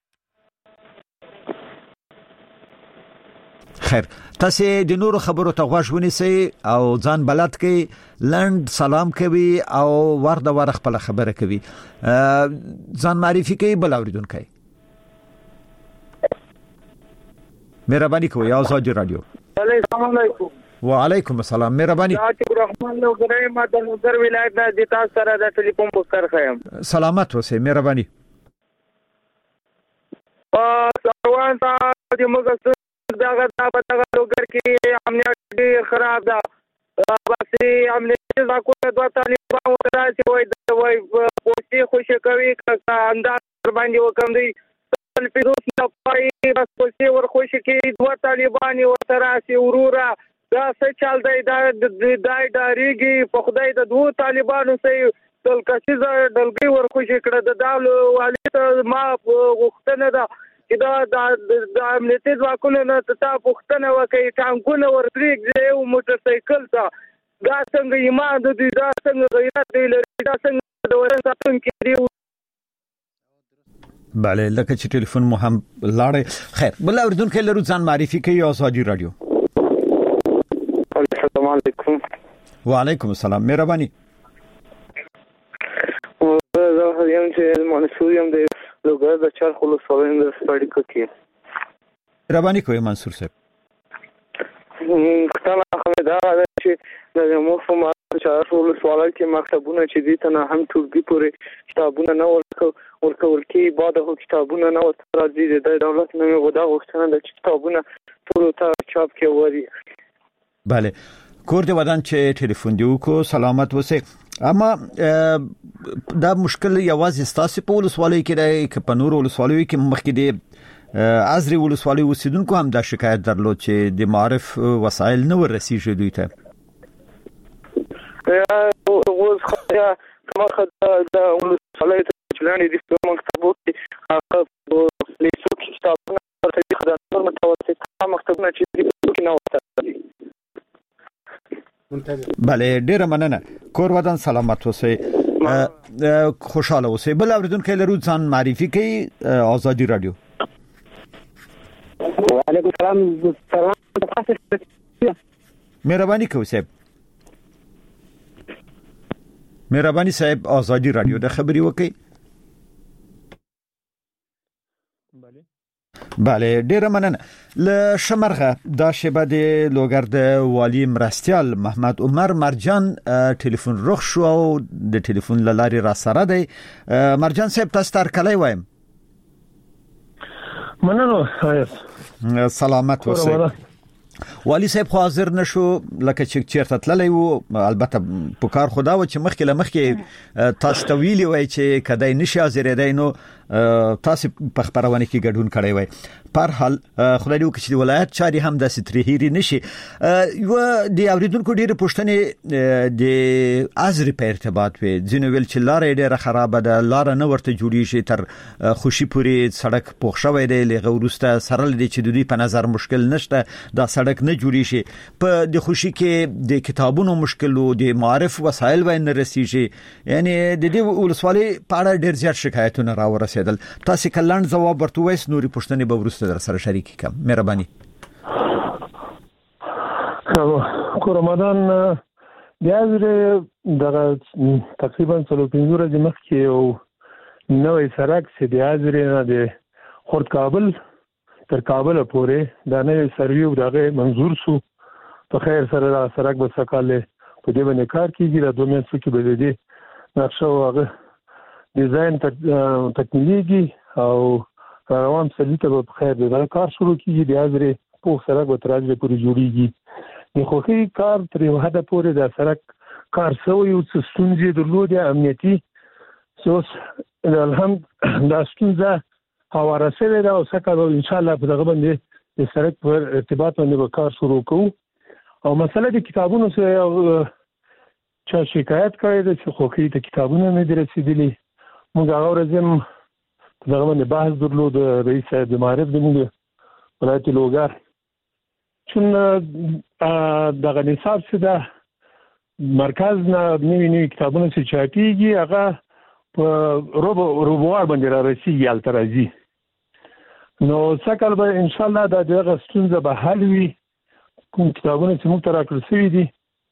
خیر تاسو د نورو خبرو ته غوږ ونیسئ او ځان بلد کړئ لند سلام کوي او ورده ور خپل خبره کوي ځان معرفي کوي بل اوریدونکو مهرباني کوئ آزادي رادیو. السلام علیکم. وعلیکم السلام. مهرباني. الرحمن لوګرې ما د نظر ولایت د تاسو سره د ټلیفون په کار خیم. سلامت اوسئ. مهرباني. روان تا د مګس دغه لوګر کې امنیت خراب ده بس امنیت ځکه دوه طالبان ورته وای پولیس خوشی کوي انداز باندې وکم دی الفیروس نه پای بس پولیس ور خوشی کوي دوه طالبان ورته راسي ورورا دا څه چل دی دا ډاریږي په خدای د دوه طالبانو سي تل کسي دلګي ور خوشی کړه د دالو والد ما وختنه ده چې دا امنیتي ځواکونه نه تا پوښتنه وکړي ټانکونه ورپرېږدي او موټر سایکل ته دا څنګه ایمان د دوی دا څنګه غیرت دی لري دا څنګه د ورن ساتونکي دی. بله لکه چې ټلیفون مو هم لاړې. خیر بل اوریدونکو لرو ځان معرفي کوي آزادي رادیو. السلام علیکم. وعلیکم السلام. مهرباني. زه یم چې منصور یم د لوګر د چار خلص ولین د سپاړی کوي. مهرباني کوئ منصور صاحب. کله خمدا چې د مفهوم چار خلص ولای کې مکتبونه چې دي ته هم ټولګي پورې کتابونه نه ورکول کې بعد هغه کتابونه نه راځي د دولت نه غوډه غوښتنه د کتابونه ټول ته چاپ کې وری. بله کور د ودان چې ټلیفون دی کو سلامت وسه اما دا مشکل یوازې ستاسو په ولسوالۍ کې دی که په نورو ولسوالیو کې مخکې دی ازري ولسوالۍ اوسیدونکو هم دا شکایت درلود چې د معرف وسایل نه ورسیږي دوی ته. اوس خدای مخه د ولسوالۍ ته چلانې دي په مکتبو کې هغه لیسو کتابونه ورته خدای متوسط مکتبونه چې دي نه وته. بله ډیره مننه. کور ودان سلامت اوسئ خوشاله اوسئ. بل اوریدونکو لرو ځان معرفي کوي آزادي رادیو. وعلیکم السلام. مهرباني کوئ صاحب. مهرباني صاحب آزادي رادیو د خبري وکي. بله ډیره مننه. ل شمرغه دا شبه د لوګر د والی مرستيال محمد عمر مرجان ټلیفون رخ شو او د ټلیفون لاري را سره دی. مرجان صاحب تاسو تر کله وایم. مننه. سلامت اوسئ. والی صاحب حاضر نشو لکه چې چیرته تللی وو البته په کار خدا و چې مخکې تاسو ته ویلی وای چې کدی نشي حاضرېدای نو تاسو په خبرونه کې ګډون کړی وای. پر حال خدای دې وکړي چې ولایت چاري هم د ستریهيري نشي. یو د اوریدونکو ډیره پوښتنه د ازري په ارتباط وي ځینې ویل چې لار ډیره خراب ده لار نه ورته جوړیږي تر خوشي پوری سړک پوښ شوی دی لغه ورسته سره لدی چې د دوی په نظر مشکل نشته دا سړک نه جوړیږي په د خوشي کې د کتابونو مشکل او د معرف وسایل باندې رسیږي یعنی د دې ولسوالۍ په اړه ډیر زیات شکایتونه راورسېدل. تاسو کلند جواب ورته وایس نوري پوښتنې به ورسته در سره شریک کوم. مهرباني. رمضان بیازره دغه تقریبا 35 ورځې مخکې یو نوې سړک چې بیازره نه دی خورد کابل تر کابل پورې دا نوې سرویو دغه منظور شو. په خیر سره دا سړک به سکاله په دې باندې کار کیږي د 2 میاشتو کې به دې نقشه هغه ډیزاین تکمیلېږي او روان سلیته به خیر دا کار شروع کیږي. بیازره په سړک به تر اځه پورې جوړیږي. د خوخي کار تر یو حد پورې دا سړک کار سوی او ستونزې درلودې امنیتي سوس الحمد دا ستونزه هواره شوی دا او څنګه ان شاء الله په دغه باندې د سړک پر ارتباط باندې وکړ شروع کوو او مسله د کتابونو سره چا شکایت کړی د خوخي ته کتابونه نه درسیدلي موږ هغه ورځم په دغه باندې بحث درلود رئیس د معارف د موږ ولایت لوګر چون دغه نصاب څخه مرکز نه نوی کتابونه چې چاپیږي هغه په روبوار باندې را رسیږي الترازی نو څکل به ان شاء الله دا دغه ستونزه به حل وي کوم کتابونه چې موږ ته راکړل شوي دي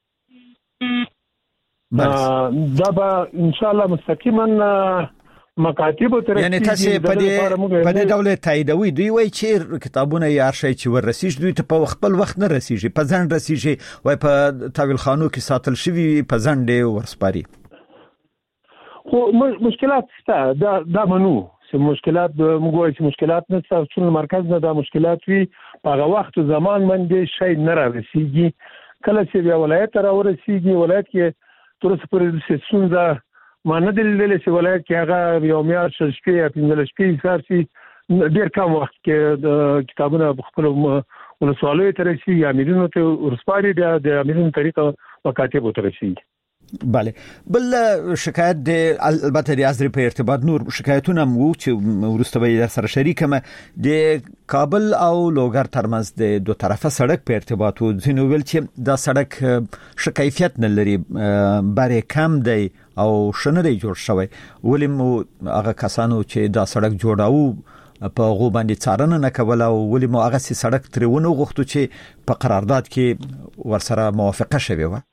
دا به ان شاء الله مستقیما مکاتب تر یعنی تاسو په دې ډول تاییدوي دوی وایي چې کتابونه یې هر شي چې ورسیږي دوی ته په خپل وخت نه رسیږي په ځان رسیږي وای په تاویل خانو کې ساتل شوی په ځان دی ورسپاري خو مشکلات شته دا منو چې مشکلات موږ وایو چې مشکلات نه څه چې مرکز نه دا مشکلات وي په هغه وخت زمان باندې شي نه رسیږي کله چې بیا ولایت را ورسیږي ولایت کې تر څو پر څنګه ما نه دلیل چې ولایت کې هغه یو میاشت شپې یا 15 شپې سارسي ډیر کم وخت کې کتابونه خپل ولسوالیو ته رسیږي یا امیرونو ته ورسپاري بیا د امیرونو طریقه مکاتب ته رسیږي بله بل شکایت د البته د ازري په ارتباط نور شکایتونه مو چې ورسته به در سره شریکم د کابل او لوګر ترمنځ د دوه طرفه سړک په ارتباط او ځینو ویل چې دا سړک شکایفیت نه لري بارے کم دی او شنه دی جوړ شوی ولیم هغه کسانو چې دا سړک جوړاو په غو باندې څارنه نه کوله او ولیم هغه سي سړک ترونه غوښتو چې په قرارداد کې ورسره موافقه شوی و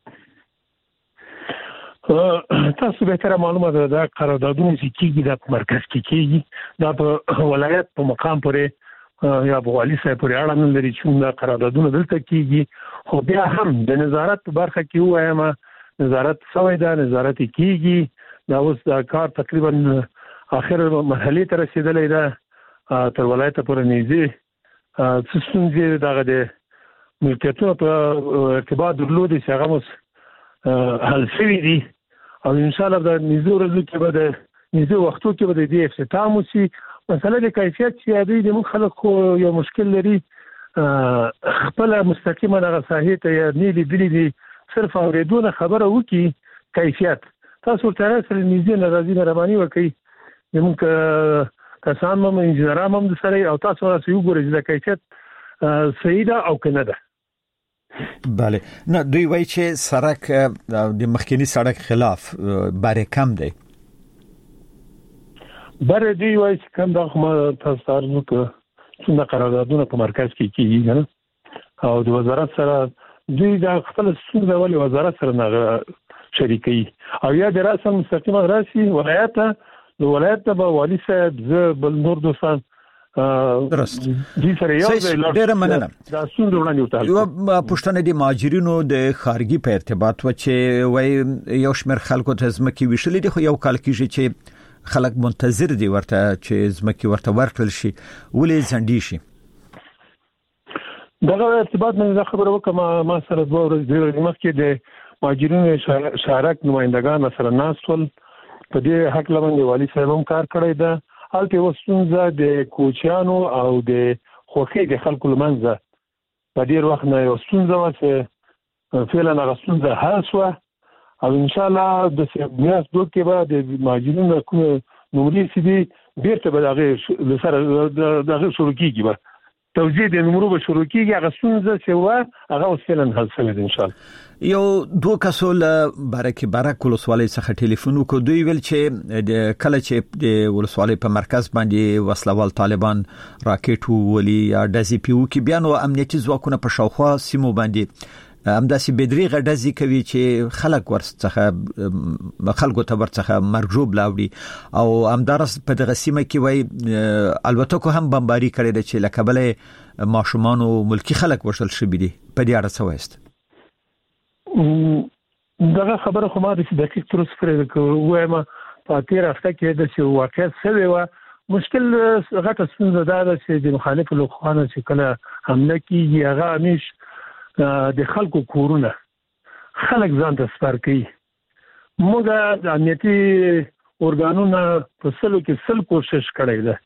تاسو به تر معلومه ده دا قراردادونه چې کیږي د مرکز کې کیږي دا په ولایت په مقام پورې یا په والی صاحب پورې اړه نه لري چې دا قراردادونه دلته کیږي خو بیا هم د نظارت په برخه کې وایم نظارت سوی دا نظارت کیږي دا اوس دا کار تقریبا اخر مرحله ته رسیدلی ده تر ولایت پورې نږدې څه دغه د ملکیتونو په ارتباط درلود چې هغه اوس حل شوی دي او ان شاء الله د نږدې ورځو کې به د نږدې وختو کې به د دې افتتاح وشي مسله د کیفیت چې د موږ خلکو یو مشکل لري خپل مستقیما هغه ساحې ته نه لیدلې دي صرف اوریدونه خبره وکي کیفیت تاسو ته سره نږدې ناراضي مهرباني وکړئ موږ کسان هم انجنیران هم سره او تاسو راځي وګورئ چې کیفیت صحیح ده او کنه ده بله نه دوی وایي چې سړک د مخکنی سړک خلاف بارے کم دی بارے دی وایي چې کم د خو تاسو تاسو څنګه قراردادونه په مرکز کې کیږي او د وزارت سره دوی د خپل څنګه ولې وزارت سره نه شریکي او یا د راسم مستقیما راسي ولایت ته به والی صاحب ز بل نور دوستان درست ډیره مننه دا څنګه وړاندې وته یو پښتنه د مهاجرینو د خارجي په ارتباط و چې وای یو شمېر خلکو ته ځمکې ویشلې دي خو یو کال کېږي چې خلک منتظر دي ورته چې ځمکې ورته ورکړل شي ولې ځنډي شي دغه ارتباط نه خبره وکم ما سره دوه ورځې مخکې د مهاجرینو شارک نمائندگان سره ناسول په دې حق لمن والی صاحب هم کار کړی ده حالت وسونزه د کوچیانو او د خوخي د خلکو لمنځه په ډیر وخت نه وسونزه واسه فعلا غسونزه حاسوه او ان شاء الله د سیاست دوه کې به د مهاجرینو کوم نمرې سي دي بیرته به هغه سره دغه شروع کیږي به توزیع د نمرو به شروع کیږي هغه سونزه چې و هغه فعلا حل شوی ان شاء الله یو دوه کسول برک ولسوالۍ څخه ټلیفون وکړ دوی ویل چې کله چې د ولسوالۍ په مرکز باندې وسلوال طالبان راکټ ولي یا دزي پیو کې بیا نو امنیتي ځواکونه په شاوخوا سیمو باندې همداسې بدريغه دزي کوي چې خلک ورڅخه خلکو ته ورڅخه مرجوب لاوړي او همدارس په دغه سیمه کې وای البته کو هم بمباري کړي د چې لکبله ماشومان او ملکی خلک وشل شوي دي په دې اړه څه وایست دغه خبره خو ما د دقیق تر څخه وایم په تیر هفته کې د څه واقعیت سوي و مشکل غټه څنګه دا چې د مخالفو لخوانه چې کله حمله کیږي هغه همیش د خلکو کورونه خلک ځان ته سپار کوي موږ د امنیتي اورګانونو په سلو کې سل کوشش کړی ده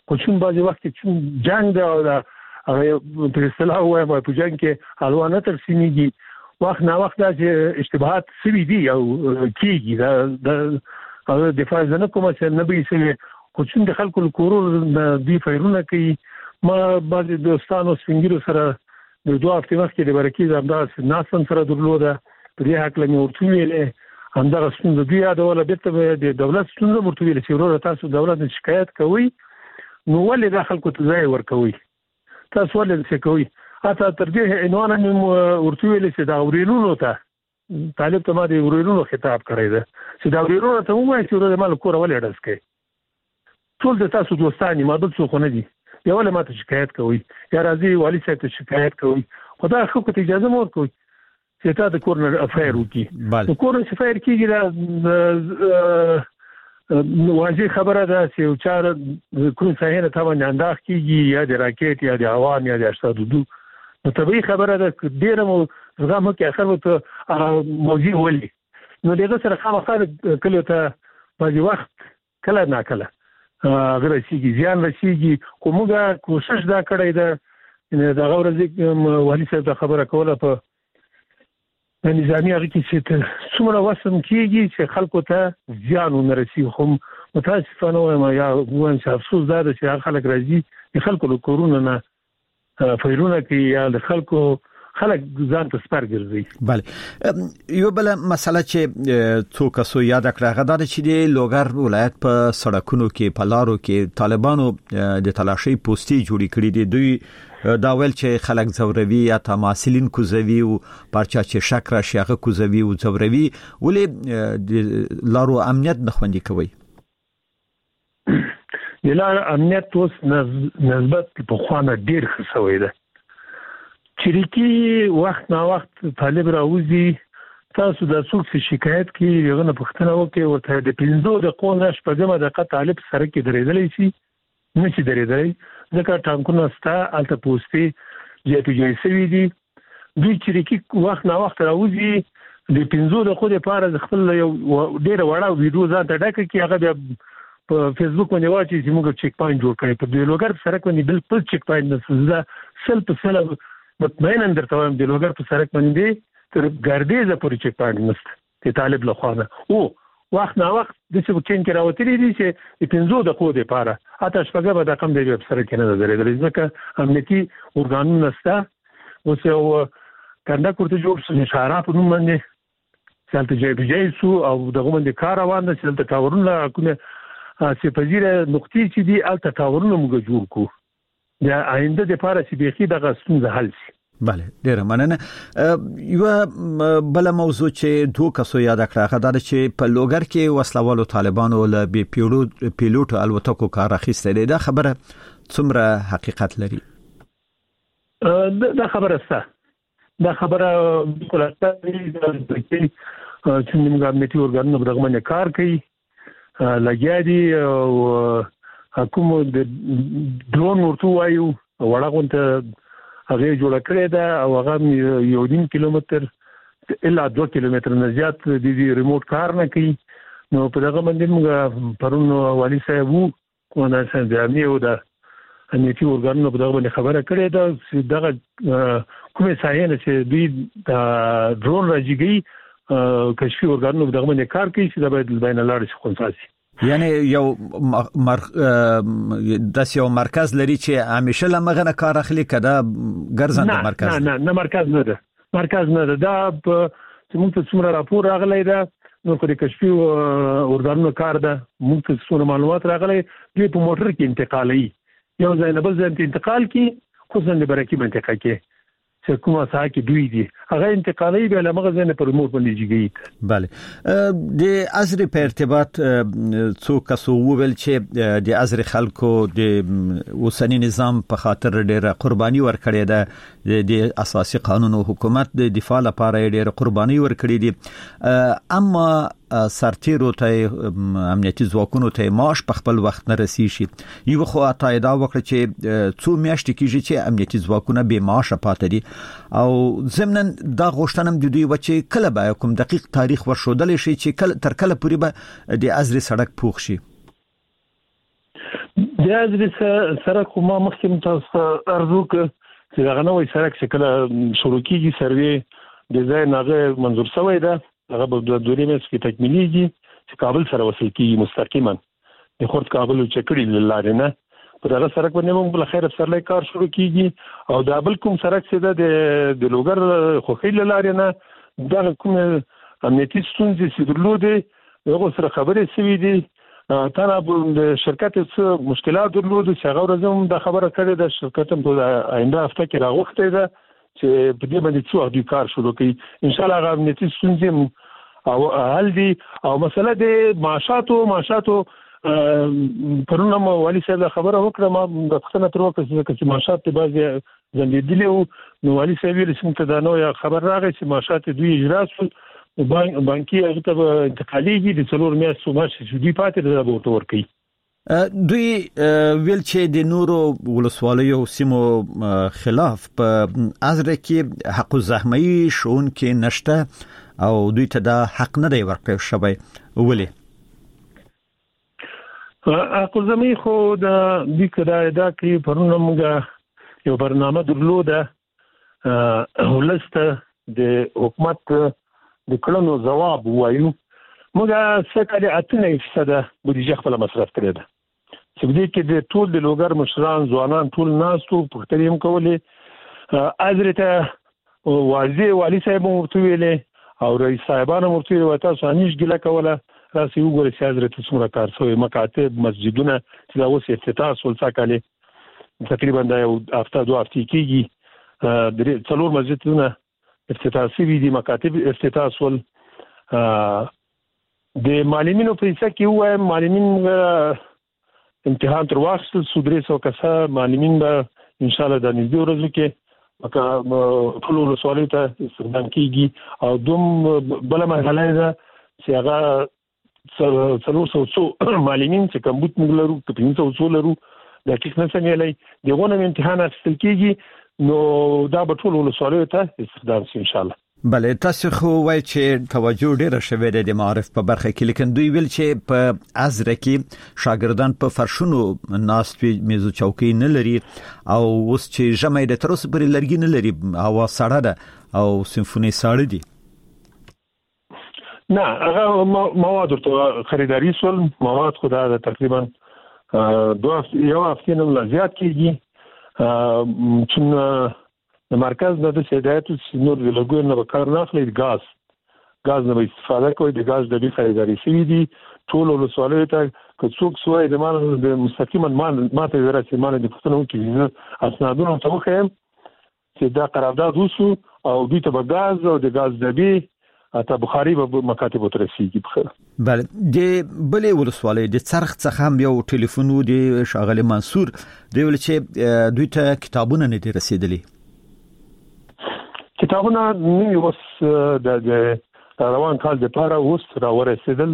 کوچون بعضی وخت چې جنگ دا هغه په اصطلاح وایي په جنگ کې حلوانه تر سینېږي وخت نه وخت چې اشتباهات سوي دي او کیږي دا دفاع نه کومه چې نه به سوي کوچون د خلکو کورونو دی فیرونه کوي ما بعض دوستانو سپینګیرو سره د 2 هفته وخت کې د برکې زمدار ناسن سره درلوده په دې حق لمه ورته ویلې همدغه ستونزه دی دا ولا بیرته د دولت ستونزه ورته ویل چې ورته تاسو دولت شکایت کوي نو ولې د خلکو ته ځای ورکوي تاسو ولې څه کوي اته تر دې عنوان هم ورته ویل چې دا ورینونو ته طالب ته ما د ورینونو خطاب کړی دی چې دا ورینونو ته وایي چې ورته مال کور ولې ډس کوي ټول د تاسو دوستانی ما د څو خونه دي یا ولې ماته شکایت کوي یا راځي والی صاحب ته شکایت کوي خدای خو ته اجازه مور کوي چې تا د کورنر افایر وکي د کورنر افایر کېږي دا واځي خبره ده چې چار کوم ځای نه تا باندې انداز کېږي یا د راکټ یا د هوا یا د 82 نو طبيعي خبره ده ډیره مو زغم کې اخر وته موضوع ولي نو دغه سره خامخا کله ته په وخت کله نه کله غرسيږي زیان رسیږي کومه کوشش دا کړی ده دا غوړځي والی صاحب خبره کوله په نظامی هغه کې چې څومره وسم کېږي چې خلکو ته زیان ونرسي خو متاسفانه وایم یا وان چې افسوس دا چې خلک راځي خلکو له کورونه نه فیرونه کوي یا د خلک ځان ته سپار ګرځي bale یو بل مسله چې څوک سو یاد کړه غدا چې د لوګر ولایت په سړکونو کې په لارو کې طالبانو د تلاشي پوسټي جوړې کړې دي دوی دا ویل چې خلک زوروي یا تماسلین کوزوي او پرچا چې شک را شيغه کوزوي او زوروي ولې د لارو امنیت نه خوندي کوي د لار امنیت اوس نسبت په خوانه ډیر خسوي ده چریکی وخت نا وخت طالب راوځي تاسو د څوک شکایت کوي یغه پښتنه وکي ورته د 15 دقیقو نش په جمع دقه طالب سره کې درېدلې شي نشي درېدلې ځکه ټانکونه ستا الته پوسټي جې سوي دي دوی چریکی وخت نا وخت راوځي د 15 دقیقو لپاره خپل یو ډیره وړه ویډیو ځان ډکه کې هغه په فیسبوک باندې واچي چې موږ چیک پاینټ جوړ کړی په د لوګر سره باندې بالکل چیک پاینټ نه سل په سل مطمئن اندر توام د لوګر په سره باندې تر ګاردیزه پورې چیک پاینټ نشته چې طالب له خوانه او وخت نا وخت د څه وکین کې راوتلی دي چې د 15 دقیقو لپاره اته شپږه به د کم دی سره کې نه درېدل ځکه امنیتي اورګانونه نشته اوس یو کنده کوته جوړ شو اشاره په نوم باندې چلته جې سو او دغه باندې کار روان دي چې د کاورونه کومه چې پذیره نقطې چې دی الته کاورونه موږ جوړ کو دا آینده د لپاره چې بيخي دغه ستونزه حل شي bale ډیره مننه یو بل موضوع چې دوه کسو یاد کړه دا چې په لوګر کې وسلوالو طالبانو له بي پیلوټ الوتکو کار اخیستل دا خبره څومره حقیقت لري دا خبره څه دا خبره بالکل چې موږ امنیتي اورګانونه دغه باندې کار کوي لګیا دي او حکومت د ډرون ورته وایو وړاغونته هغه جوړ کړی دا او هغه یو 1 کیلومتر الا 2 کیلومتر نه زیات د ریموټ کار نه کوي نو په دغه باندې موږ پرون والی صاحب کو نه څنګه او دا امنیتي اورګانونه په دغه باندې خبره کړې ده چې دغه کومه ساينه چې دوی د ډرون راځي کشفي اورګانونه په دغه باندې کار کوي چې د بین المللي خصوصي یعنی یو داس یو مرکز لري چې همیشه لمغه کار اخلي کده ګرځنده مرکز نه مرکز نه ده دا چې موږ ته څومره راپور راغلی دا نو کوم کشفي اورګانونو کار ده موږ ته څومره معلومات راغلي دوی په موټر کې انتقالي یو ځای نه بل ځای انتقال کی خصوصا د برکی منطقه کې چې کومه ساحه کې دوی دي هغه انتقالي به لمغه ځنه پر مور باندې جګی bale د ازر په ارتباط څوک سو ویل چې د ازر خلکو د وسنی نظام په خاطر ډېر قرباني ورکړي ده د اساسي قانون او حکومت د دفاع لپاره ډېر قرباني ورکړي دي اما سرتیرو ته امنیتي ځواکونو ته معاش په خپل وخت نه رسي شي یو خو اتایدا وکړي چې څو میاشتې کېږي چې امنیتي ځواکونه به معاش پاتې دي او ضمن دا غوښتنم د دوی وچې کله به کوم دقیق تاریخ ورشودل شي چې کله تر کله پورې به د ازري سړک پوښ شي د ازرې سره کومه مخکې تاسو ارزو چې دا غنوي سره چې کله شروع کیږي سروې ډیزاین هغه منظور شوی ده هغه په 2 میاشتې کې تکمیلېږي چې کابل سره وصل کیږي مستقیما د خورد کابل چکړی لاره نه په دغه سړک باندې موږ بل خیر سره کار شروع کیږي او دا بل کوم سړک چې د لوګر خوخیل لاره نه دا کوم امنیتي ستونزې چې درلودې هغه سره خبرې شوې دي تر د شرکت څخه مشکلات درلودي چې هغه ورځم د خبره کړې د شرکت په آینده هفته کې راغوښته ده چې په دې باندې څو د کار شروع کړي ان شاء الله هغه امنیتي ستونزې او حل دي او مسله د معاشاتو پرونه مو والی صاحب خبره وکړه ما د پښتنه تر وکړه چې ماشات ته بعضی زندګی نو والی صاحب یې څنګه دا نو خبر راغی چې ماشات دوی اجرا شول بانکي هغه ته انتقالي دي څلور میاشتې ماش چې دوی پاتې د راوټ ورکي دوی ویل چې د نورو ولسوالیو سیمو خلاف په ازره کې حق الزحمي شون کې نشته او دوی ته دا حق نه دی ورکړل شوی ولې اقل زمي خو د دې کړه دا کې پرونه موږ یو برنامه درلوده ولسته د حکومت د کلونو جواب وایو موږ سکه 8% بودیجه خپل مصرف کړی ده چې دې کې د ټول د لوګر مشران ځوانان ټول ناسو په تریم کولې حضرت والی صاحب ورته ویلې او رئیس صاحبانو ورته ویل تاسو انیش ګله کوله راسي وګورئ چې حضرت څومره کار شوی مکاتب مسجدونه چې دا اوس افتتاح ول څاکاله تقریبا دا یو هفته 2 هفته کېږي د څلور مسجدونه افتتاح شوي دي مکاتب افتتاح ول د معلمینو په څیر کې وایم معلمین امتحان تر واخیستل 300 کسه معلمین به ان شاء الله د نږدې ورځو کې ټول ولسوالیو ته استخدام کیږي او دوم بل مرحله ده چې هغه څلور معلمین چې کمبود موږ لرو په 500 لرو د حقیقت نه څنګه دغه امتحان اخیستل کیږي نو دا به ټول ولسوالیو ته استخدام شي ان شاء الله بله تاسو خو وایي چې توجه ډیره شوې ده د معارف په برخه کې لیکن دوی ویل چې په ازره کې شاګردان په فرشونو ناستوي میزو چوکۍ نه لري او اوس چې جمعې د تروس پر لرګي نه لري هوا سړه ده او سمفوني ساړه دي نه هغه مواد ورته خریداري سول مواد خدا تقریبا 2 هفته نه زیات کیږي چې د مرکز د هدایت نور ویلګو نه وکړ نه خلې غاز نه استفاده کوي د غاز د خریداري شوی دي ټول ولسوالیو ته که څوک سوی د مان د مستقیما ماته ورته مان د پښتنو کې اسنادونه ته وخیم چې دا قرارداد وسو او دوی ته غاز او د غاز دبي اته بخاري به مکاتب ترسيږي بخیر بله د بلې ولسوالۍ د څرخ څخه هم یو ټلیفون و د شاغلی منصور دی ول چې دوی ته کتابونه نه دي رسیدلي کتابونه نو اوس د روان کال د پاره اوس را ورسېدل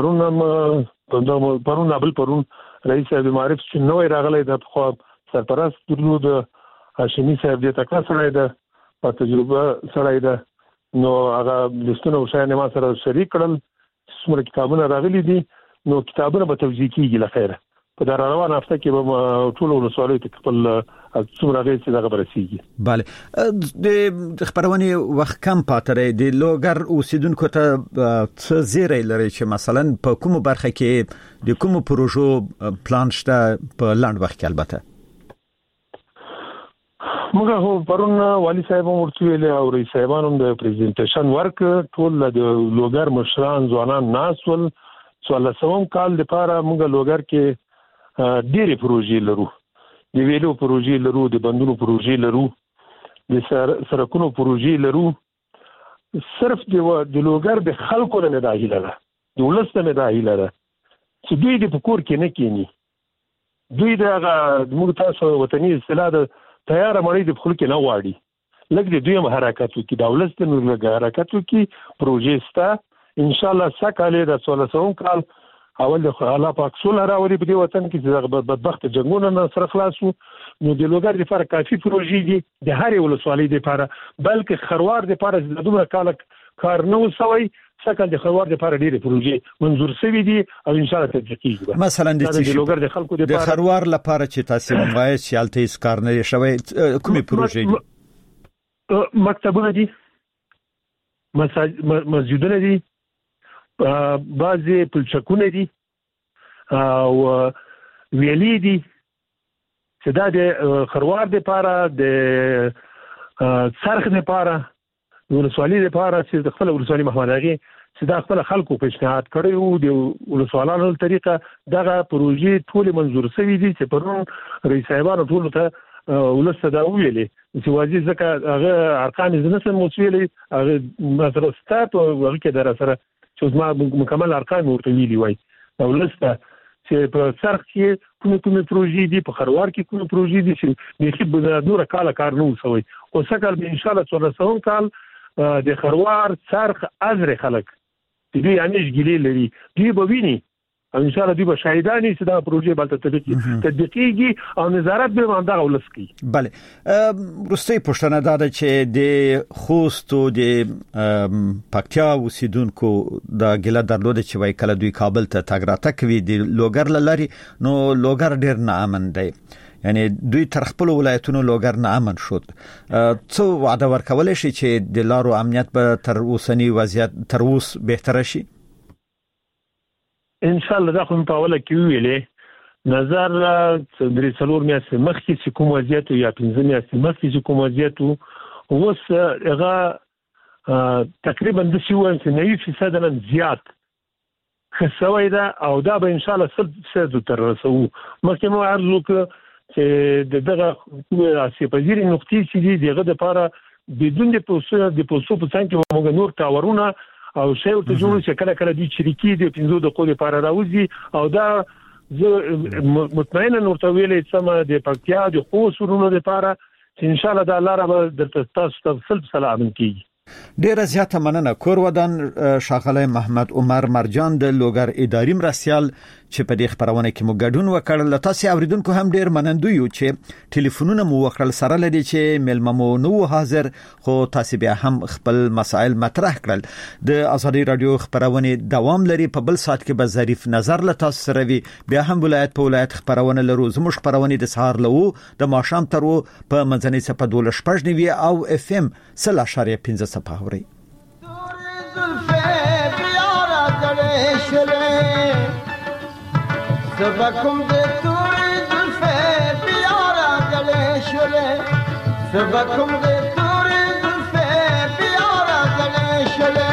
پرون رئیس صاحب معرف چې نوې راغلی د خو سرپرست درلود هاشمي صاحب د تکړه سره ده په تجربه سره ده نو هغه لستونه وشاینه ما سره شریک کړل څومره کتابونه راغلي دي نو کتابونه به توزیع کیږي لخيره په دا روان هفته کې به ټول ولسوالیو ته خپل څومره غیر چې دغه برسیږي bale د خبرونه وخت کم پاتره د لوګر اوسیدونکو ته څه زیری لري چې مثلا په کومه برخه کې د کومو پروژو پلان شته په لاند وخت کې البته موږ هو پرون والی صاحب ورته ویل او رئیس صاحبانو د پریزنټیشن ورک ټول د لوګر مشران ځوانان ناسول څوال سوم کال لپاره موږ لوګر کې ډېری پروژې لرو د ویلو پروژې لرو د بندونو پروژې لرو د سرکونو پروژې لرو صرف د لوګر د خلکو نه داخله ده د ولست نه داخله ده چې دوی د پکور کې نه کینی دوی دغه موږ تاسو وطني اصطلاح ده تیار مړی د خلک نه واړي لکه د دوی حرکتو کې دولت نور لګ حرکتو کې پروژې ستا ان شاء الله سکهاله د 1600 کال اول د الله پاک سول راوړي په دې وطن کې چې بدبخت جنگونه نه سره خلاصو نو د لوګر لپاره کافي پروژې دي د هر ولسوالۍ لپاره بلکې خروار لپاره د دومره کال کار نه وسوي شکل د خروار لپاره ډېرې پروژې منظور شوې دي او ان شاء الله تطبیقېږي. مثلا د لوګر د خلکو د خروار لپاره چې تاسو موایي چې الته هیڅ کار نه شوی کومې پروژې دي؟ مکتبونه دي، مسجدونه دي، بعضي پلچکونه دي او ویلي دي چې دا د خروار لپاره د څرخ لپاره ولسوالۍ لپاره چې د خپل ولسوالۍ محمد اغي چې دا خپل خلکو پیشنهاد کړی وو د ولسوالانو طریقه دغه پروژې ټول منظور شوې دي چې پرون رئیس صاحبانو ټول ته ولسته دا ویلي چې واجب ځکه هغه ارقام نه سم موسویلې هغه مثلا ستات او هغه کې در سره چې ما مکمل ارقام ورته ویلي وای ولسته چې په څرخ کې کومه پروژې دي په خروار کې کومه پروژې دي چې د خپل نور کار نه وسوي او څنګه به ان شاء الله 1400 کال د خروار څرخ ازر خلک دې انیش ګلې لري دی به ویني ان شاء الله دی به شاهدانی چې دا پروژې بلته تطبیقېږي او نظارت به باندې غولس کی. بله روستي پښتنه دا چې د خوست او د پکتیا اوسیدونکو د ګله درلود چې وای کله دوی کابل ته تګ راتګ کوي د لوګر لاري نو لوګر ډیر نه امن دی، یعنی دوی تر خپل ولایتونو لوګر نه امن شود. څو وعده ورکول شي چې د لارو امنیت به تر اوسنی وضعیت تر اوس بهتر شي؟ ان شاء الله دا خو په اوله کې ویلې نظر درې څلور میاشتې مخکې چې کوم وضعیت یا 15 میاشتې مخکې چې کوم وضعیت اوس هغه تقریبا د شي وایي چې 90% نه زیات خسوي دا او دا به ان شاء الله 100% تر رسو. مخکې مو عرض وکړ چې دغه سیپازيري نقطې چې دي دغه لپاره بدون د پوسټ په څنګ کې موږ نور تاورونه او شی ورته جوړ چې کله کله دي شریکي دي 15 دقیقې لپاره راوځي او دا مطمئنا ورته ویلې چې د پکتیا د خوسورونو لپاره چې ان شاء الله دا لاره به د تاسو تفصیل سلام کیږي. ډیره زیاته مننه. کور ودان شاغله محمد عمر مرجان د لوګر اداري مرسیال چې په دې خبرونه کې مو ګډون وکړل. لتاسي اوریدونکو هم ډیر منندوی یو چې ټلیفونونه مو وکړل سره لدی چې ملممو نو حاضر خو تاسو بیا هم خپل مسائل مطرح کړل. د ازادي رادیو خبرونه دوام لري په بل سات کې به ظریف نظر لتاسو سره وي بیا هم ولایت په ولایت خبرونه لرو. زموږ خبرونه د سهار لو د ماښام تر په منځنۍ صفه 12 او اف ام 0.5 صفاوري سبکم دے توری زلفے پیارا گلے شلے سبکم دے توری زلفے پیارا گلے شلے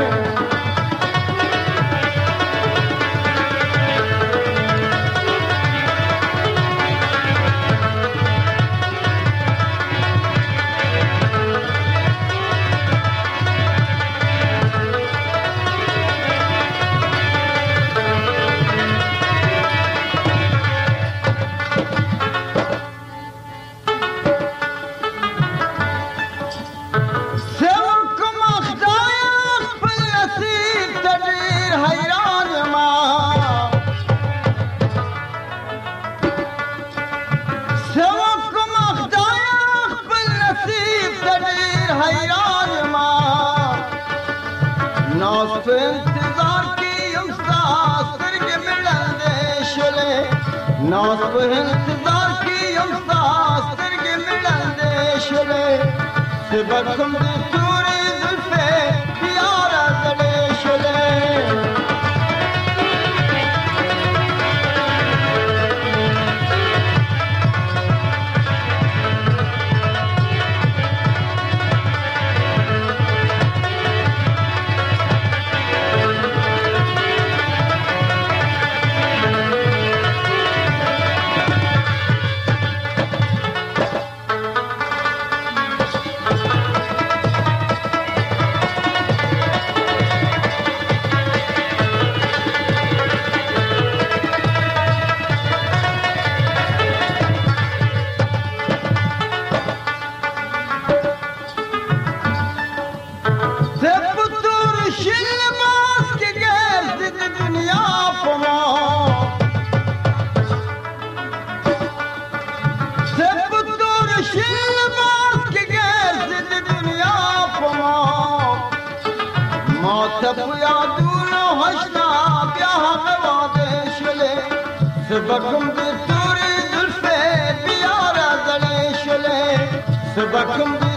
नास पर इंतजार की उस्ताद के मिलन दे शले सबकम दे तूरी जुल्फे प्यारा गले शले سبکم د تورې زلفې بیا را زړې شولې سبکم